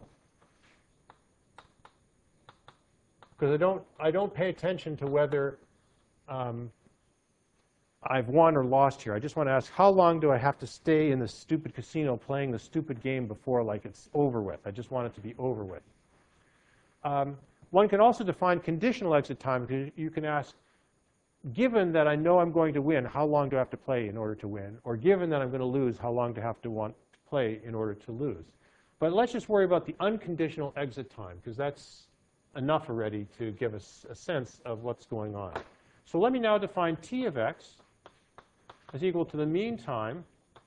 Because I don't, I don't pay attention to whether um, I've won or lost here. I just want to ask, how long do I have to stay in the stupid casino playing the stupid game before like it's over with? I just want it to be over with. Um, one can also define conditional exit time, because you can ask, given that I know I'm going to win, how long do I have to play in order to win? Or given that I'm going to lose, how long do I have to want to play in order to lose? But let's just worry about the unconditional exit time, because that's enough already to give us a sense of what's going on. So let me now define T of x is equal to the mean time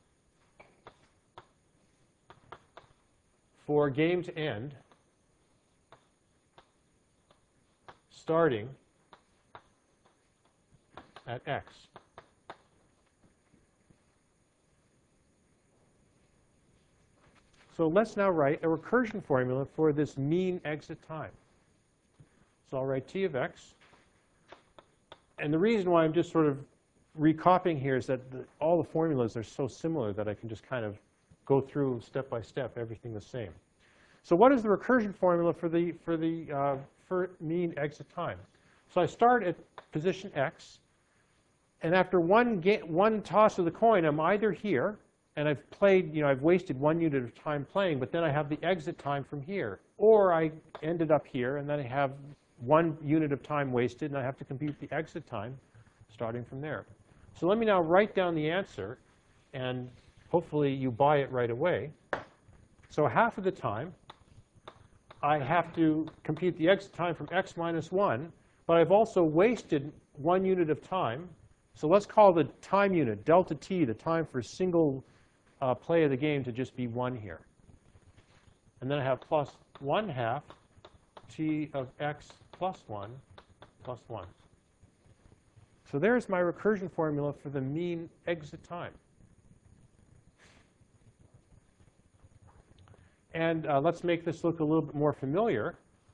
for game to end starting at x. So let's now write a recursion formula for this mean exit time. So I'll write T of x. And the reason why I'm just sort of recopying here is that the, all the formulas are so similar that I can just kind of go through step by step everything the same. So what is the recursion formula for the, for the uh, for mean exit time? So I start at position x. And after one, one toss of the coin, I'm either here, and I've played, you know, I've wasted one unit of time playing, but then I have the exit time from here. Or I ended up here, and then I have one unit of time wasted, and I have to compute the exit time starting from there. So let me now write down the answer, and hopefully you buy it right away. So half of the time, I have to compute the exit time from x minus one, but I've also wasted one unit of time. So let's call the time unit, delta t, the time for a single uh, play of the game, to just be one here. And then I have plus one half t of x plus one plus one. So there's my recursion formula for the mean exit time. And uh, let's make this look a little bit more familiar.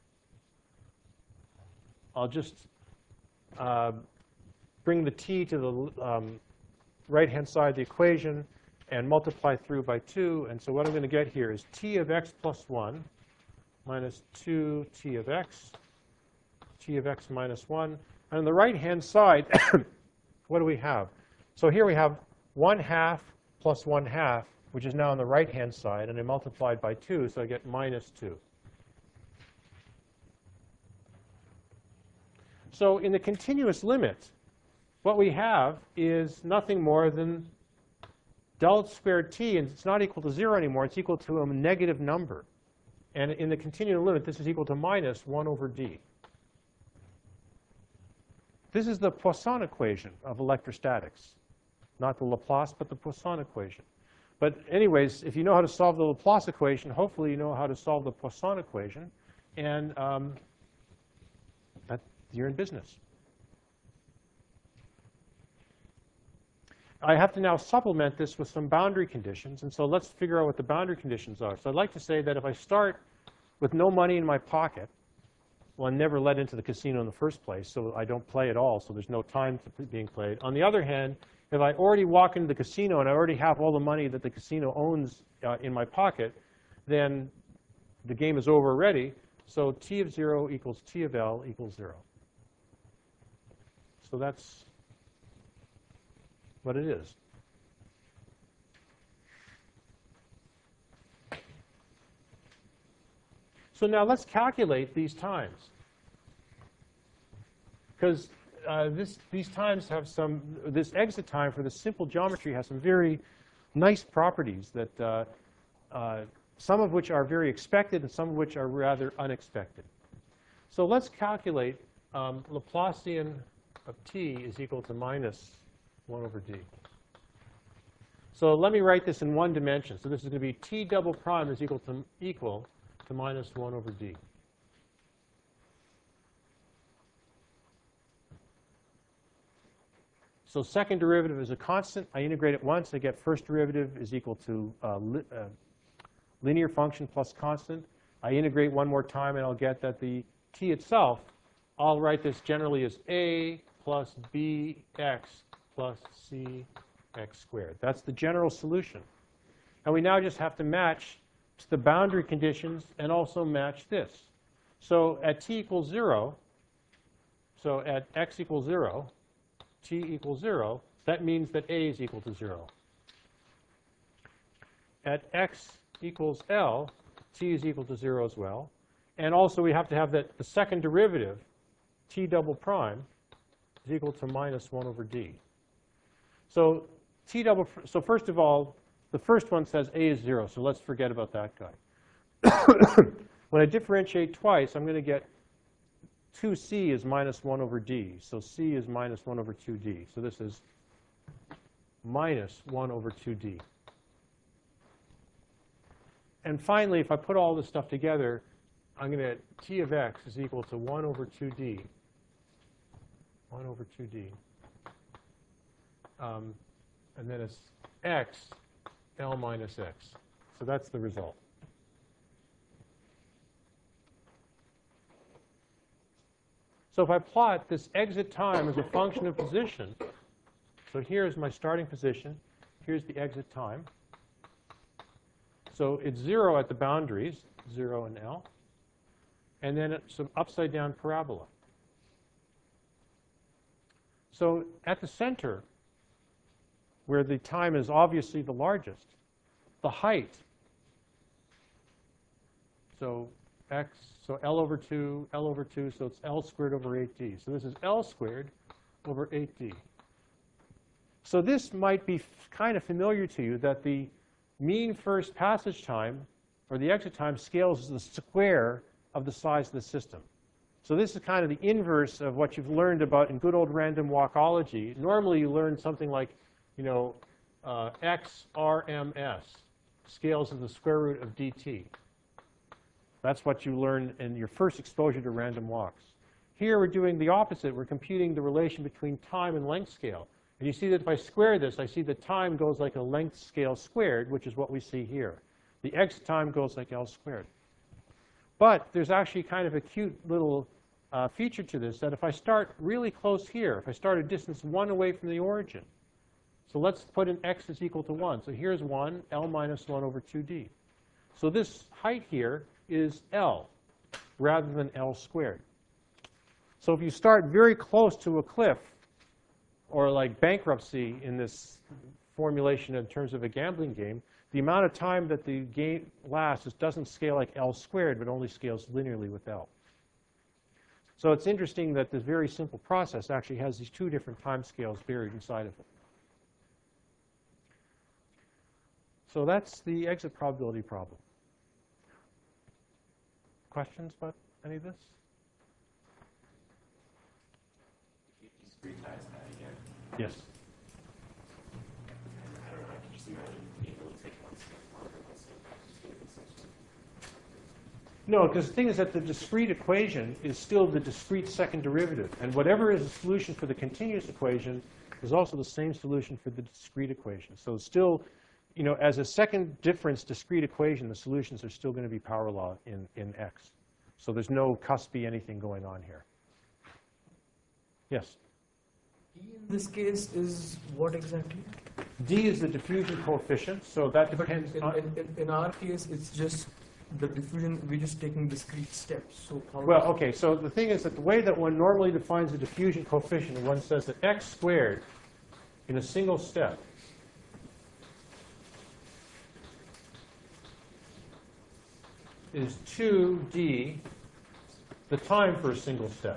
I'll just uh, bring the t to the um, right-hand side of the equation and multiply through by two. And so what I'm going to get here is t of x plus one minus two t of x, t of x minus one. And on the right-hand side, what do we have? So here we have one half plus one half, which is now on the right-hand side, and I multiplied by two, so I get minus two. So in the continuous limit, what we have is nothing more than del squared t, and it's not equal to zero anymore. It's equal to a negative number. And in the continuum limit, this is equal to minus one over d. This is the Poisson equation of electrostatics. Not the Laplace, but the Poisson equation. But anyways, if you know how to solve the Laplace equation, hopefully you know how to solve the Poisson equation. And um, that, you're in business. I have to now supplement this with some boundary conditions. And so let's figure out what the boundary conditions are. So I'd like to say that if I start with no money in my pocket, well, I'm never let into the casino in the first place, so I don't play at all, so there's no time to being played. On the other hand, if I already walk into the casino and I already have all the money that the casino owns uh, in my pocket, then the game is over already. So t of zero equals t of L equals zero. So that's what it is. So now let's calculate these times. Because uh, this, these times have some, this exit time for the simple geometry has some very nice properties that uh, uh, some of which are very expected and some of which are rather unexpected. So let's calculate um, Laplacian of t is equal to minus one over d. So let me write this in one dimension. So this is going to be t double prime is equal to equal to minus one over d. So second derivative is a constant. I integrate it once. I get first derivative is equal to uh, li uh, linear function plus constant. I integrate one more time, and I'll get that the t itself, I'll write this generally as a plus bx plus cx squared. That's the general solution. And we now just have to match the boundary conditions and also match this. So at t equals zero, so at x equals zero, t equals zero, that means that a is equal to zero. At x equals L, t is equal to zero as well. And also we have to have that the second derivative, t double prime, is equal to minus one over d. So t double, so first of all, the first one says a is zero, so let's forget about that guy. When I differentiate twice, I'm going to get two c is minus one over d. So c is minus one over two d. So this is minus one over two d. And finally, if I put all this stuff together, I'm going to get t of x is equal to one over two d. one over two d. Um, and then it's x, L minus x. So that's the result. So if I plot this exit time as a function of position, so here's my starting position. Here's the exit time. So it's zero at the boundaries, zero and L. And then it's some upside down parabola. So at the center, where the time is obviously the largest, the height, so x, so L over two, L over two, so it's L squared over eight d. So this is L squared over eight d. So this might be kind of familiar to you, that the mean first passage time, or the exit time, scales as the square of the size of the system. So this is kind of the inverse of what you've learned about in good old random walkology. Normally you learn something like, you know, uh, x R M S, scales of the square root of dt. That's what you learn in your first exposure to random walks. Here we're doing the opposite. We're computing the relation between time and length scale. And you see that if I square this, I see that time goes like a length scale squared, which is what we see here. The x time goes like L squared. But there's actually kind of a cute little uh, feature to this, that if I start really close here, if I start a distance one away from the origin, so let's put in x is equal to one. So here's one, L minus one over two d. So this height here is L rather than L squared. So if you start very close to a cliff, or like bankruptcy in this formulation in terms of a gambling game, the amount of time that the game lasts doesn't scale like L squared, but only scales linearly with L. So it's interesting that this very simple process actually has these two different time scales buried inside of it. So that's the exit probability problem. Questions about any of this? Discretize that again. Yes. I don't know, I can just imagine being able to take one step longer, one step back, just do it essentially. No, because the thing is that the discrete equation is still the discrete second derivative. And whatever is a solution for the continuous equation is also the same solution for the discrete equation. So still, you know, as a second difference discrete equation, the solutions are still going to be power law in, in X. So there's no cuspy anything going on here. Yes? D in this case is what exactly? D is the diffusion coefficient, so that But depends in, on... in, in, in our case, it's just the diffusion, we're just taking discrete steps. So how Well, does- okay, so the thing is that the way that one normally defines a diffusion coefficient, one says that x squared in a single step is two d, the time for a single step.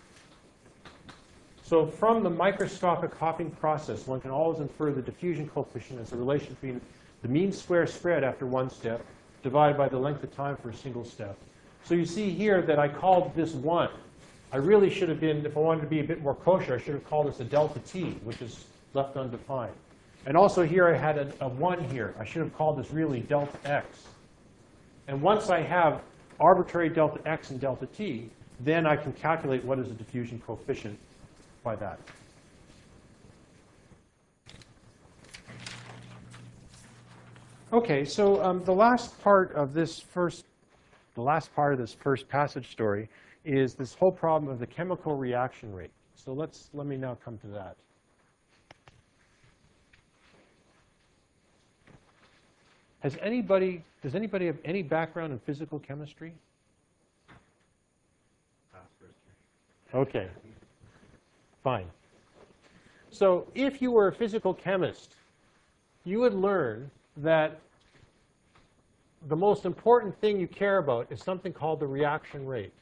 So from the microscopic hopping process, one can always infer the diffusion coefficient as a relation between the mean square spread after one step divided by the length of time for a single step. So you see here that I called this one. I really should have been, if I wanted to be a bit more kosher, I should have called this a delta t, which is left undefined. And also here I had a, a one here. I should have called this really delta x. And once I have arbitrary delta x and delta t, then I can calculate what is the diffusion coefficient by that. Okay, so um, the last part of this first, the last part of this first passage story is this whole problem of the chemical reaction rate. So let's let me now come to that. Has anybody, does anybody have any background in physical chemistry? Okay, fine. So if you were a physical chemist, you would learn that the most important thing you care about is something called the reaction rate.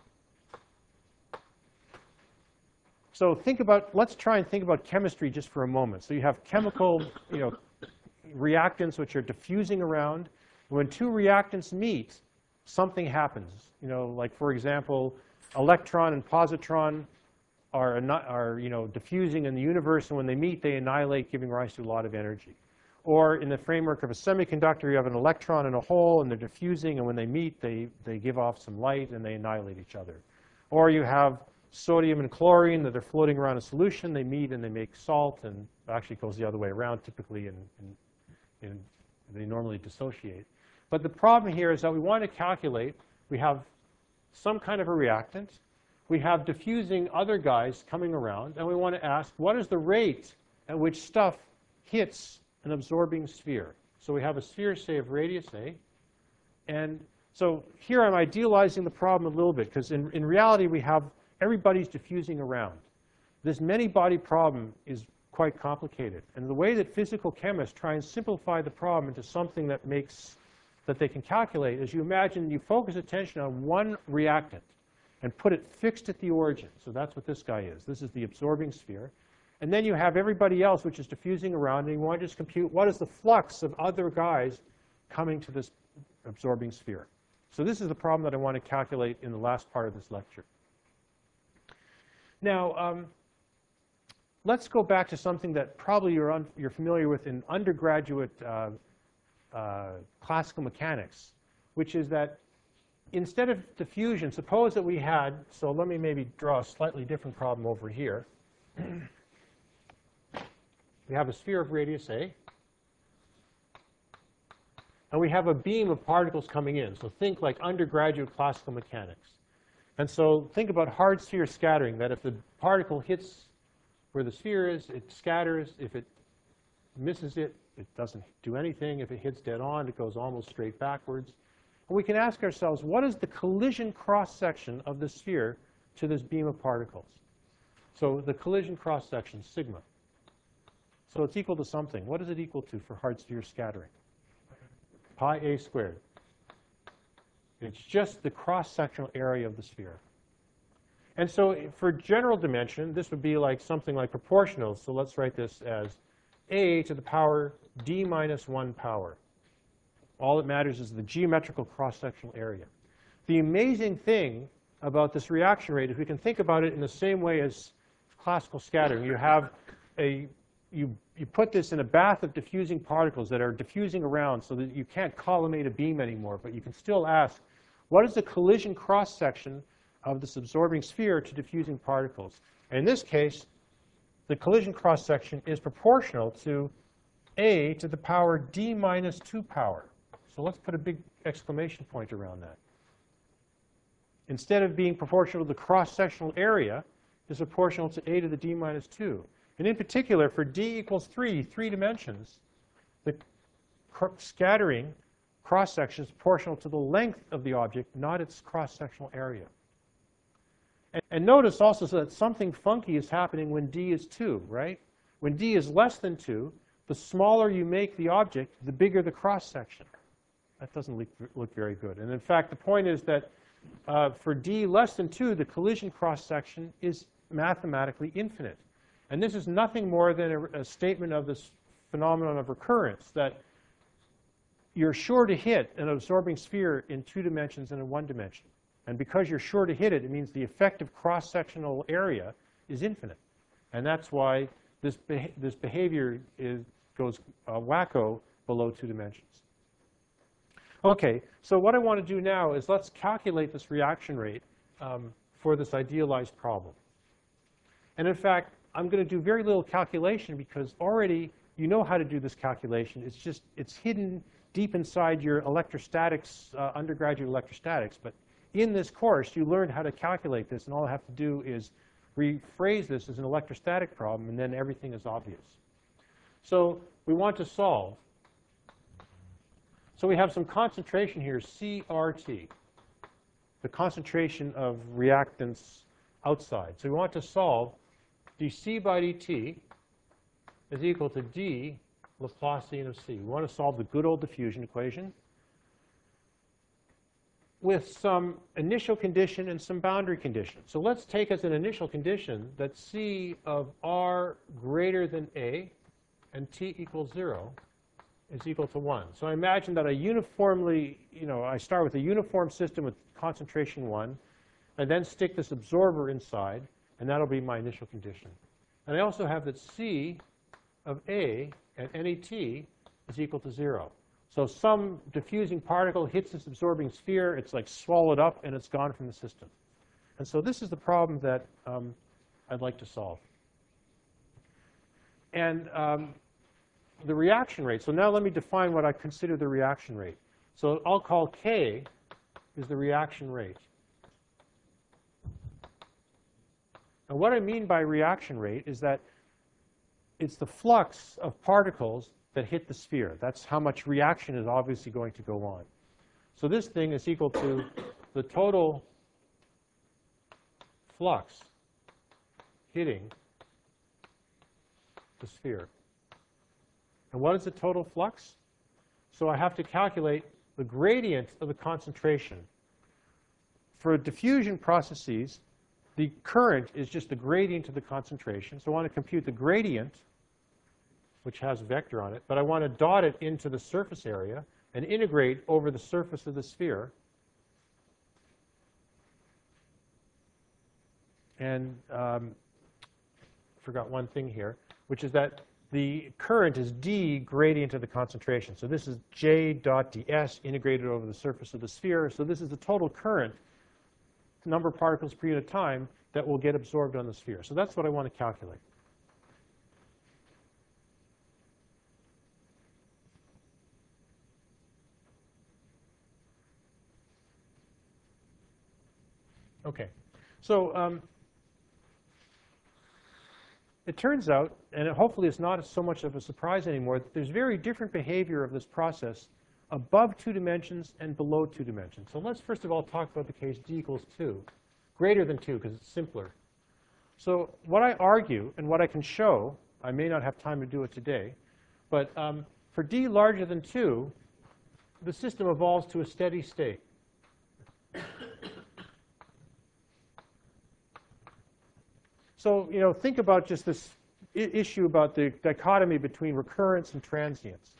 So think about, let's try and think about chemistry just for a moment. So you have chemical, you know, reactants which are diffusing around. When two reactants meet, something happens. You know, like for example, electron and positron are, are you know, diffusing in the universe, and when they meet, they annihilate, giving rise to a lot of energy. Or in the framework of a semiconductor, you have an electron and a hole, and they're diffusing, and when they meet, they, they give off some light, and they annihilate each other. Or you have sodium and chlorine that are floating around a solution. They meet, and they make salt, and it actually goes the other way around, typically, and, and, and they normally dissociate. But the problem here is that we want to calculate, we have some kind of a reactant, we have diffusing other guys coming around, and we want to ask, what is the rate at which stuff hits an absorbing sphere? So we have a sphere, say, of radius A. And so here I'm idealizing the problem a little bit, because in, in reality we have everybody's diffusing around. This many-body problem is quite complicated. And the way that physical chemists try and simplify the problem into something that makes, that they can calculate is you imagine you focus attention on one reactant and put it fixed at the origin. So that's what this guy is. This is the absorbing sphere. And then you have everybody else which is diffusing around, and you want to just compute what is the flux of other guys coming to this absorbing sphere. So this is the problem that I want to calculate in the last part of this lecture. Now, um, let's go back to something that probably you're, un you're familiar with in undergraduate uh, uh, classical mechanics, which is that instead of diffusion, suppose that we had, so let me maybe draw a slightly different problem over here. We have a sphere of radius A, and we have a beam of particles coming in. So think like undergraduate classical mechanics. And so think about hard sphere scattering, that if the particle hits where the sphere is, it scatters. If it misses it, it doesn't do anything. If it hits dead on, it goes almost straight backwards. And we can ask ourselves, what is the collision cross-section of the sphere to this beam of particles? So the collision cross-section, sigma. So it's equal to something. What is it equal to for hard sphere scattering? Pi a squared. It's just the cross-sectional area of the sphere. And so for general dimension, this would be like something like proportional. So let's write this as a to the power d minus one power. All that matters is the geometrical cross-sectional area. The amazing thing about this reaction rate is we can think about it in the same way as classical scattering. You have a, you, you put this in a bath of diffusing particles that are diffusing around so that you can't collimate a beam anymore, but you can still ask, what is the collision cross-section of this absorbing sphere to diffusing particles? And in this case, the collision cross-section is proportional to a to the power d minus two power. So let's put a big exclamation point around that. Instead of being proportional to the cross-sectional area, it's proportional to a to the d minus two. And in particular, for d equals three, three dimensions, the scattering cross-section is proportional to the length of the object, not its cross-sectional area. And, and notice also that something funky is happening when d is two, right? When d is less than two, the smaller you make the object, the bigger the cross-section. That doesn't look, look very good. And in fact, the point is that uh, for d less than two, the collision cross-section is mathematically infinite. And this is nothing more than a, a statement of this phenomenon of recurrence, that you're sure to hit an absorbing sphere in two dimensions and in one dimension. And because you're sure to hit it, it means the effective cross-sectional area is infinite. And that's why this, beha this behavior is, goes uh, wacko below two dimensions. OK, so what I want to do now is let's calculate this reaction rate um, for this idealized problem. And in fact, I'm going to do very little calculation because already you know how to do this calculation. It's just, it's hidden deep inside your electrostatics, uh, undergraduate electrostatics. But in this course, you learned how to calculate this, and all I have to do is rephrase this as an electrostatic problem, and then everything is obvious. So we want to solve. So we have some concentration here, C R T, the concentration of reactants outside. So we want to solve dc by dt is equal to d Laplacian of c. We want to solve the good old diffusion equation with some initial condition and some boundary condition. So let's take as an initial condition that c of r greater than a and t equals zero is equal to one. So I imagine that I uniformly, you know, I start with a uniform system with concentration one, and then stick this absorber inside, and that'll be my initial condition. And I also have that c of a at any t is equal to zero. So some diffusing particle hits this absorbing sphere, it's like swallowed up, and it's gone from the system. And so this is the problem that um, I'd like to solve. And um, the reaction rate. So now let me define what I consider the reaction rate. So I'll call K is the reaction rate. And what I mean by reaction rate is that it's the flux of particles that hit the sphere. That's how much reaction is obviously going to go on. So this thing is equal to the total flux hitting the sphere. And what is the total flux? So I have to calculate the gradient of the concentration. For diffusion processes, the current is just the gradient of the concentration. So I want to compute the gradient, which has a vector on it, but I want to dot it into the surface area and integrate over the surface of the sphere. and um, forgot one thing here, which is that the current is d gradient of the concentration. So this is J dot ds integrated over the surface of the sphere. So this is the total current, number of particles per unit time, that will get absorbed on the sphere. So that's what I want to calculate. Okay. So um, it turns out, and it hopefully it's not so much of a surprise anymore, that there's very different behavior of this process above two dimensions and below two dimensions. So let's first of all talk about the case d equals two, greater than two, because it's simpler. So what I argue and what I can show, I may not have time to do it today, but um, for d larger than two, the system evolves to a steady state. So, you know, think about just this I issue about the dichotomy between recurrence and transience.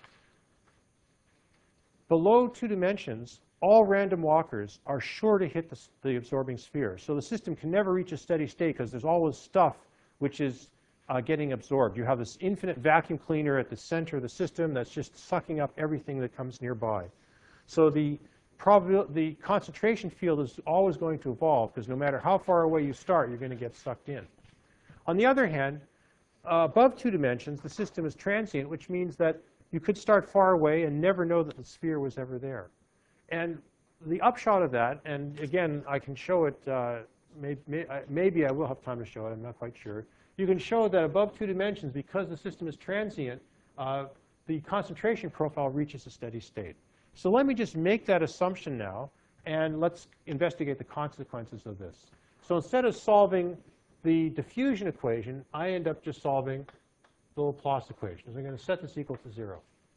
Below two dimensions, all random walkers are sure to hit the, the absorbing sphere. So the system can never reach a steady state because there's always stuff which is uh, getting absorbed. You have this infinite vacuum cleaner at the center of the system that's just sucking up everything that comes nearby. So the probabil- the concentration field is always going to evolve because no matter how far away you start, you're going to get sucked in. On the other hand, uh, above two dimensions, the system is transient, which means that you could start far away and never know that the sphere was ever there. And the upshot of that, and again, I can show it, uh, may, may, maybe I will have time to show it, I'm not quite sure. You can show that above two dimensions, because the system is transient, uh, the concentration profile reaches a steady state. So let me just make that assumption now, and let's investigate the consequences of this. So instead of solving the diffusion equation, I end up just solving the Laplace equation. So I'm going to set this equal to zero.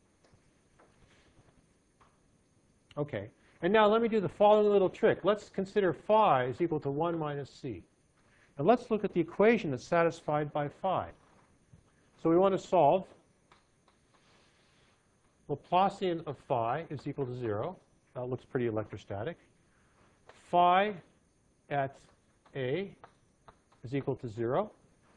OK. And now let me do the following little trick. Let's consider phi is equal to one minus c. And let's look at the equation that's satisfied by phi. So we want to solve Laplacian of phi is equal to zero. That looks pretty electrostatic. Phi at a is equal to zero.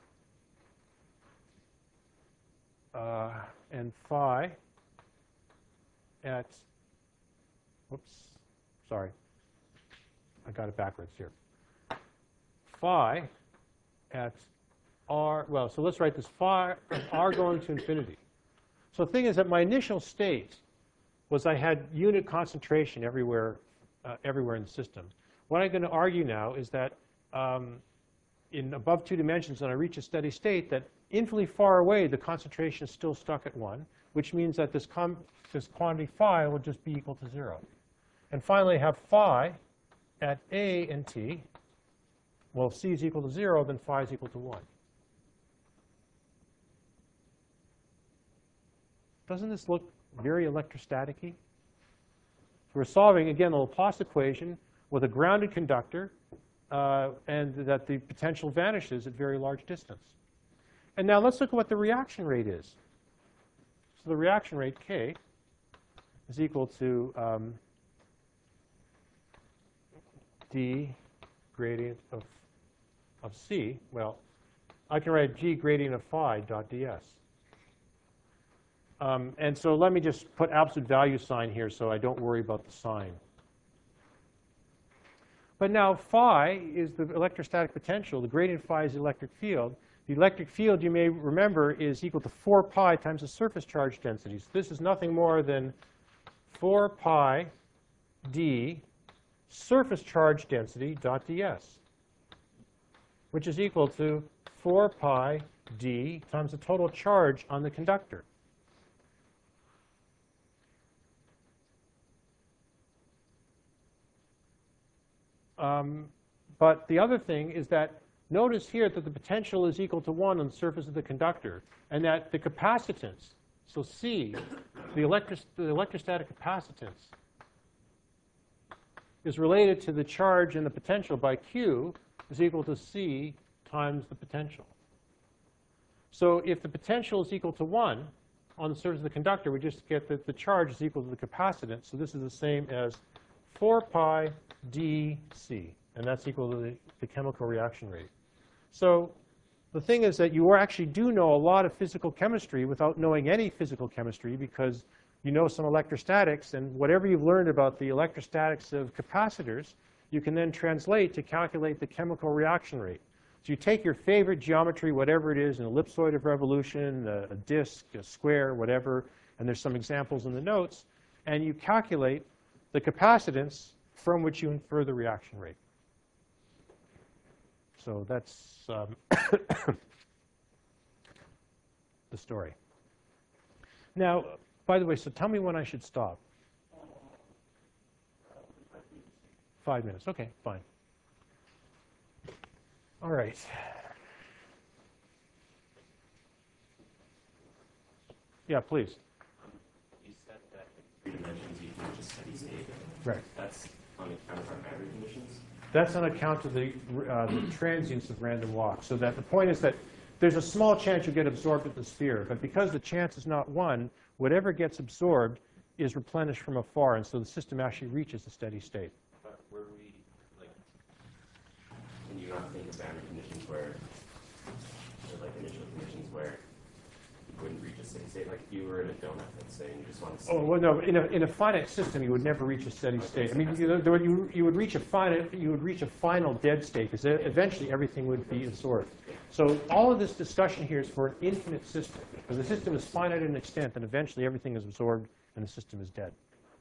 Uh, and phi at, whoops, sorry, I got it backwards here. Phi at r, well, so let's write this phi of r going to infinity. So the thing is that my initial state was I had unit concentration everywhere, uh, everywhere in the system. What I'm going to argue now is that um, in above two dimensions, when I reach a steady state, that infinitely far away, the concentration is still stuck at one, which means that this, com this quantity phi will just be equal to zero. And finally, I have phi at a and t. Well, if c is equal to zero, then phi is equal to one. Doesn't this look very electrostatic-y? So we're solving, again, the Laplace equation with a grounded conductor, uh, and that the potential vanishes at very large distance. And now let's look at what the reaction rate is. So the reaction rate, K, is equal to um, d gradient of, of c. Well, I can write g gradient of phi dot ds. Um, and so let me just put absolute value sign here so I don't worry about the sign. But now phi is the electrostatic potential. The gradient phi is the electric field. The electric field, you may remember, is equal to four pi times the surface charge density. So this is nothing more than four pi d surface charge density dot ds, which is equal to four pi d times the total charge on the conductor. Um, but the other thing is that notice here that the potential is equal to one on the surface of the conductor, and that the capacitance, so C, the, electro the electrostatic capacitance, is related to the charge and the potential by Q is equal to C times the potential. So if the potential is equal to one on the surface of the conductor, we just get that the charge is equal to the capacitance. So this is the same as four pi dc, and that's equal to the, the chemical reaction rate. So the thing is that you actually do know a lot of physical chemistry without knowing any physical chemistry, because you know some electrostatics, and whatever you've learned about the electrostatics of capacitors, you can then translate to calculate the chemical reaction rate. So you take your favorite geometry, whatever it is, an ellipsoid of revolution, a, a disk, a square, whatever, and there's some examples in the notes, and you calculate the capacitance from which you infer the reaction rate. So that's um, the story. Now, by the way, so tell me when I should stop. Five minutes. OK, fine. All right. Yeah, please. You said that three dimensions you can just steady state. Right. That's on account of our boundary conditions. That's on account of the, uh, the transients of random walk. So that the point is that there's a small chance you'll get absorbed in the sphere. But because the chance is not one, whatever gets absorbed is replenished from afar. And so the system actually reaches a steady state. But were we, like, can you not think of boundary conditions where, or like initial conditions where you wouldn't reach a steady state? Like if you were in a donut, let's say, and you just want to Oh, well, no. In a, in a finite system, you would never reach a steady state. I mean, you, there would- you, you would reach a finite, you would reach a final dead state, because eventually everything would be absorbed. So all of this discussion here is for an infinite system. Because the system is finite in extent, and eventually everything is absorbed, and the system is dead.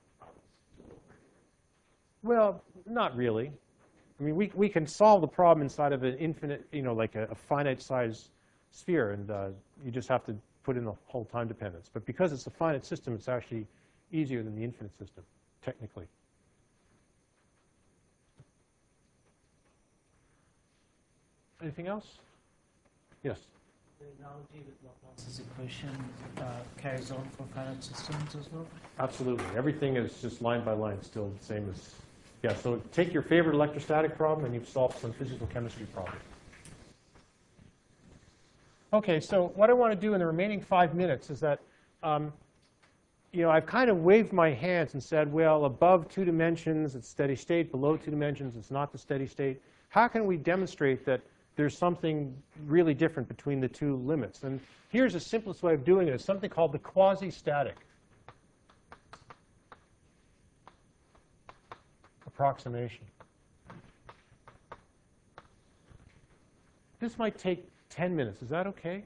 Well, not really. I mean, we, we can solve the problem inside of an infinite, you know, like a, a finite size sphere, and uh, you just have to put in the whole time dependence. But because it's a finite system, it's actually easier than the infinite system, technically. Anything else? Yes? The analogy with Laplace's equation uh, carries on for finite systems as well? Absolutely. Everything is just line by line still the same as, yeah, so take your favorite electrostatic problem and you've solved some physical chemistry problem. Okay, so what I want to do in the remaining five minutes is that, um, you know, I've kind of waved my hands and said, well, above two dimensions, it's steady state. Below two dimensions, it's not the steady state. How can we demonstrate that there's something really different between the two limits? And here's the simplest way of doing it. It's something called the quasi-static approximation. This might take ten minutes. Is that OK?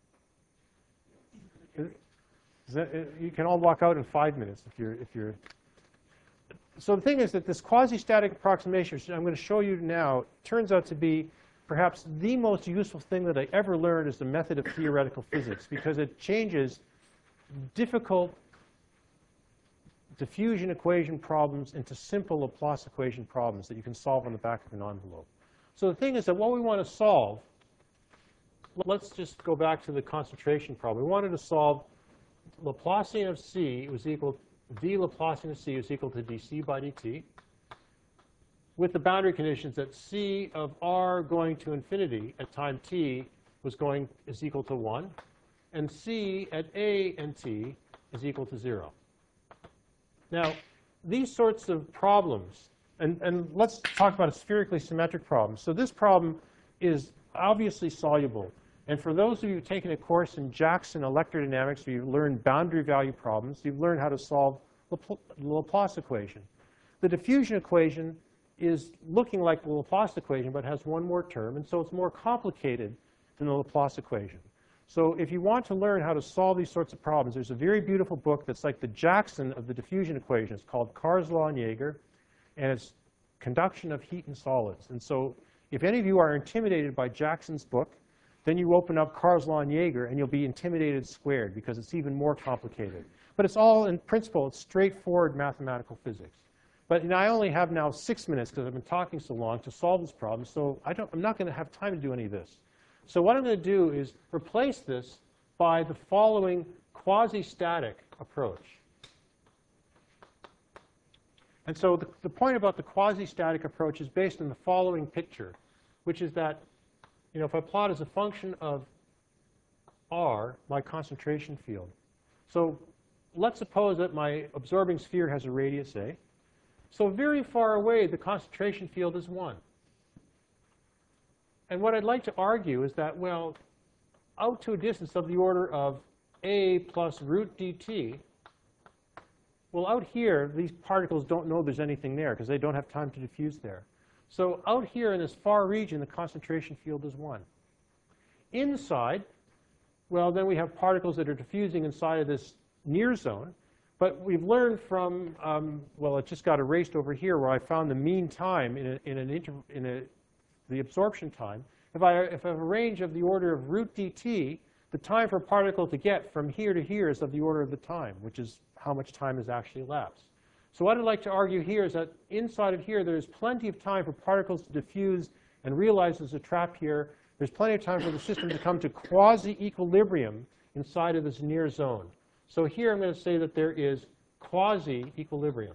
Is that, you can all walk out in five minutes if you're, if you're. So the thing is that this quasi-static approximation, which I'm going to show you now, turns out to be perhaps the most useful thing that I ever learned as the method of theoretical physics, because it changes difficult diffusion equation problems into simple Laplace equation problems that you can solve on the back of an envelope. So the thing is that what we want to solve, let's just go back to the concentration problem. We wanted to solve Laplacian of C was equal, d Laplacian of C is equal to dc by dt, with the boundary conditions that C of r going to infinity at time t was going is equal to one, and C at a and t is equal to zero. Now, these sorts of problems, and, and let's talk about a spherically symmetric problem. So this problem is obviously soluble. And for those of you who've taken a course in Jackson electrodynamics, where you've learned boundary value problems, you've learned how to solve the Laplace equation. The diffusion equation is looking like the Laplace equation, but has one more term. And so it's more complicated than the Laplace equation. So if you want to learn how to solve these sorts of problems, there's a very beautiful book that's like the Jackson of the diffusion equation. It's called Carr's Law and Jaeger, and it's conduction of heat in solids. And so if any of you are intimidated by Jackson's book, then you open up Carr's Law and Jaeger, and you'll be intimidated squared, because it's even more complicated. But it's all, in principle, it's straightforward mathematical physics. But you know, I only have now six minutes, because I've been talking so long, to solve this problem. So I don't, I'm not going to have time to do any of this. So what I'm going to do is replace this by the following quasi-static approach. And so the, the point about the quasi-static approach is based on the following picture, which is that, you know, if I plot as a function of r my concentration field. So let's suppose that my absorbing sphere has a radius a. So very far away, the concentration field is one. And what I'd like to argue is that, well, out to a distance of the order of a plus root dt, well, out here, these particles don't know there's anything there because they don't have time to diffuse there. So out here in this far region, the concentration field is one. Inside, well, then we have particles that are diffusing inside of this near zone. But we've learned from, um, well, it just got erased over here where I found the mean time in, a, in, an inter, in a, the absorption time. If I, if I have a range of the order of root dt, the time for a particle to get from here to here is of the order of the time, which is how much time has actually elapsed. So what I'd like to argue here is that inside of here, there's plenty of time for particles to diffuse and realize there's a trap here. There's plenty of time for the system to come to quasi-equilibrium inside of this near zone. So here I'm going to say that there is quasi-equilibrium.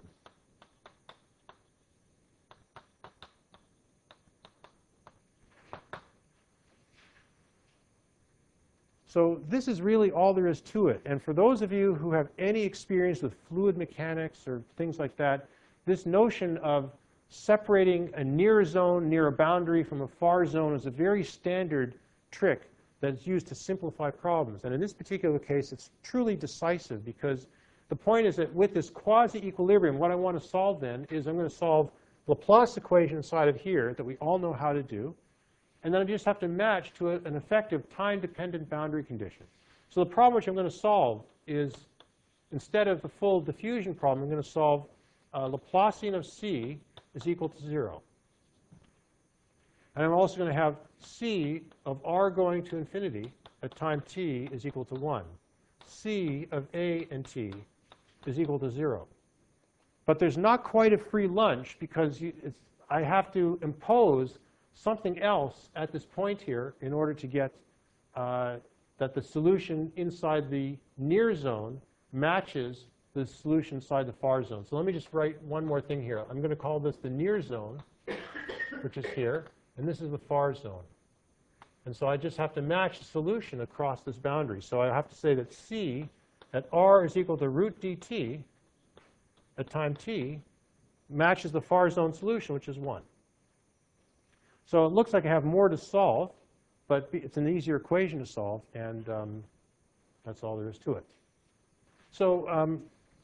So this is really all there is to it. And for those of you who have any experience with fluid mechanics or things like that, this notion of separating a near zone near a boundary from a far zone is a very standard trick that's used to simplify problems. And in this particular case, it's truly decisive because the point is that with this quasi-equilibrium, what I want to solve then is I'm going to solve Laplace equation inside of here that we all know how to do. And then I just have to match to a, an effective time-dependent boundary condition. So the problem which I'm going to solve is, instead of the full diffusion problem, I'm going to solve uh, Laplacian of C is equal to zero. And I'm also going to have C of r going to infinity at time t is equal to one. C of a and t is equal to zero. But there's not quite a free lunch because you, it's, I have to impose something else at this point here in order to get uh, that the solution inside the near zone matches the solution inside the far zone. So let me just write one more thing here. I'm going to call this the near zone, which is here, and this is the far zone. And so I just have to match the solution across this boundary. So I have to say that C at r is equal to root dt at time t matches the far zone solution, which is one. So it looks like I have more to solve, but it's an easier equation to solve, and um, that's all there is to it. So um,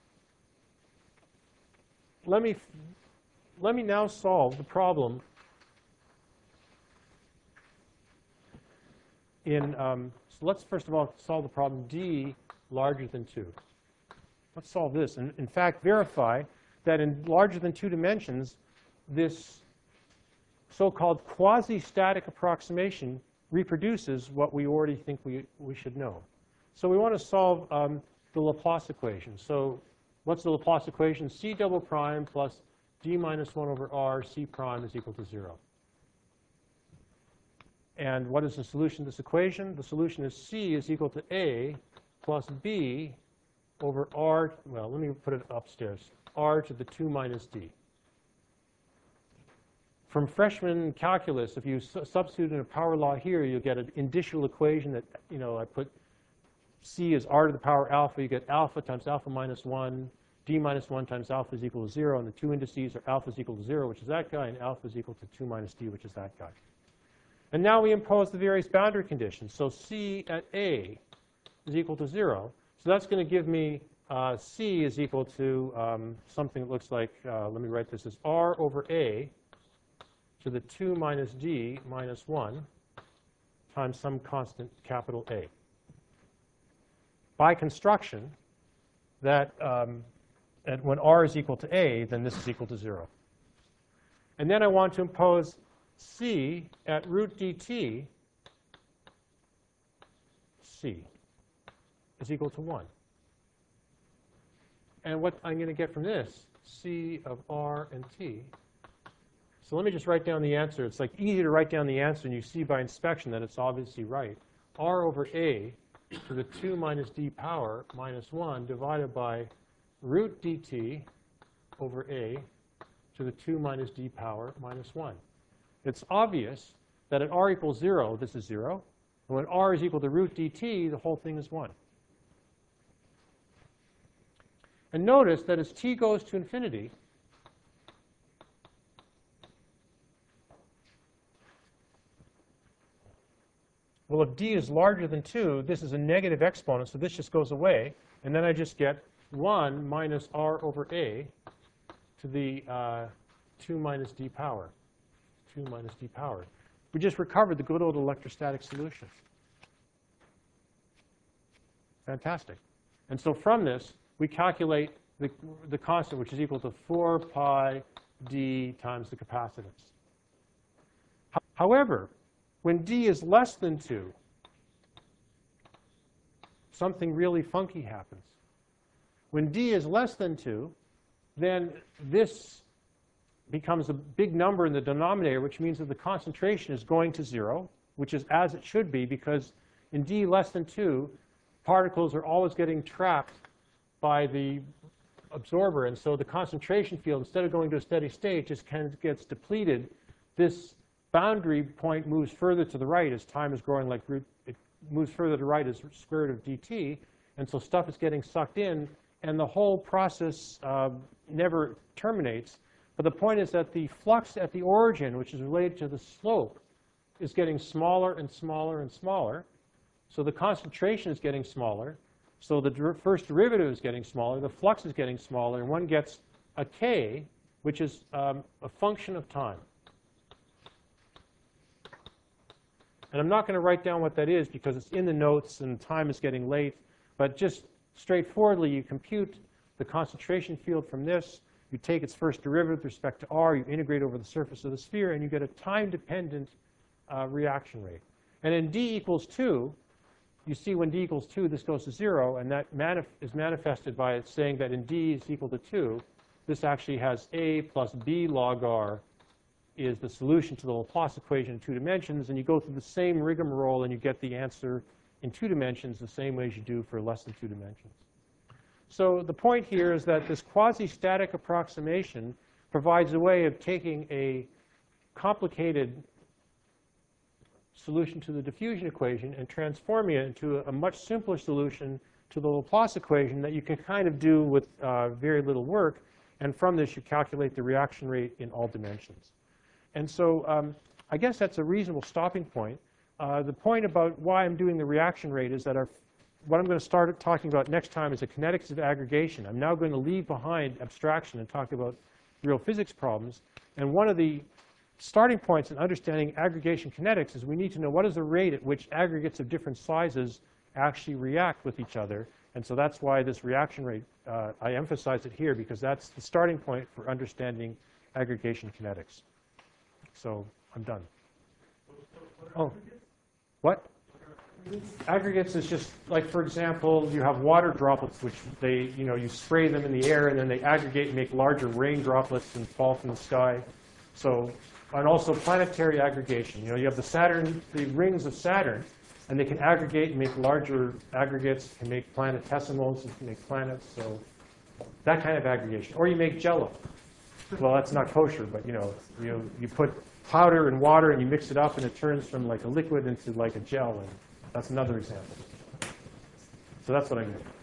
let me let me now solve the problem in. Um, so let's first of all solve the problem d larger than two. Let's solve this, and in fact verify that in larger than two dimensions, this so-called quasi-static approximation reproduces what we already think we, we should know. So we want to solve um, the Laplace equation. So what's the Laplace equation? C double prime plus d minus one over r c prime is equal to zero. And what is the solution to this equation? The solution is C is equal to A plus B over r, well, let me put it upstairs, r to the two minus d. From freshman calculus, if you su substitute in a power law here, you get an indicial equation that, you know, I put C as r to the power alpha. You get alpha times alpha minus one. D minus one times alpha is equal to zero. And the two indices are alpha is equal to zero, which is that guy, and alpha is equal to two minus d, which is that guy. And now we impose the various boundary conditions. So C at A is equal to zero. So that's going to give me uh, C is equal to um, something that looks like, uh, let me write this as r over A to the two minus d minus one times some constant capital A. By construction, that um, at when r is equal to A, then this is equal to zero. And then I want to impose C at root dt, C is equal to one. And what I'm going to get from this, C of r and t. So let me just write down the answer. It's like easy to write down the answer, and you see by inspection that it's obviously right. R over A to the two minus d power minus one divided by root dt over A to the two minus d power minus one. It's obvious that at r equals zero, this is zero. And when r is equal to root dt, the whole thing is one. And notice that as t goes to infinity, Well, if d is larger than two, this is a negative exponent, so this just goes away. And then I just get one minus r over a to the uh, two minus d power. two minus d power. We just recovered the good old electrostatic solution. Fantastic. And so from this, we calculate the, the constant, which is equal to four pi d times the capacitance. However, when d is less than two, something really funky happens. When d is less than two, then this becomes a big number in the denominator, which means that the concentration is going to zero, which is as it should be, because in d less than two, particles are always getting trapped by the absorber. And so the concentration field, instead of going to a steady state, just kind of gets depleted. This boundary point moves further to the right as time is growing, like root, it moves further to the right as square root of dt. And so stuff is getting sucked in, and the whole process uh, never terminates. But the point is that the flux at the origin, which is related to the slope, is getting smaller and smaller and smaller. So the concentration is getting smaller. So the der- first derivative is getting smaller. The flux is getting smaller. And one gets a k, which is um, a function of time. And I'm not going to write down what that is because it's in the notes and time is getting late. But just straightforwardly, you compute the concentration field from this. You take its first derivative with respect to r. You integrate over the surface of the sphere. And you get a time-dependent uh, reaction rate. And in d equals two, you see when d equals two, this goes to zero. And that manif is manifested by it saying that in d is equal to two, this actually has a plus b log r is the solution to the Laplace equation in two dimensions. And you go through the same rigmarole, and you get the answer in two dimensions the same way as you do for less than two dimensions. So the point here is that this quasi-static approximation provides a way of taking a complicated solution to the diffusion equation and transforming it into a much simpler solution to the Laplace equation that you can kind of do with uh, very little work. And from this, you calculate the reaction rate in all dimensions. And so um, I guess that's a reasonable stopping point. Uh, the point about why I'm doing the reaction rate is that our, what I'm going to start talking about next time is the kinetics of aggregation. I'm now going to leave behind abstraction and talk about real physics problems. And one of the starting points in understanding aggregation kinetics is we need to know what is the rate at which aggregates of different sizes actually react with each other. And so that's why this reaction rate, uh, I emphasize it here, because that's the starting point for understanding aggregation kinetics. So I'm done. Oh, what? Aggregates is just like, for example, you have water droplets, which they, you know, you spray them in the air, and then they aggregate and make larger rain droplets and fall from the sky. So, and also planetary aggregation. You know, you have the Saturn, the rings of Saturn, and they can aggregate and make larger aggregates, can make planetesimals, and can make planets. So that kind of aggregation. Or you make Jell-O. Well, that's not kosher, but you know, you you put powder and water and you mix it up, and it turns from like a liquid into like a gel, and that's another example. So that's what I mean.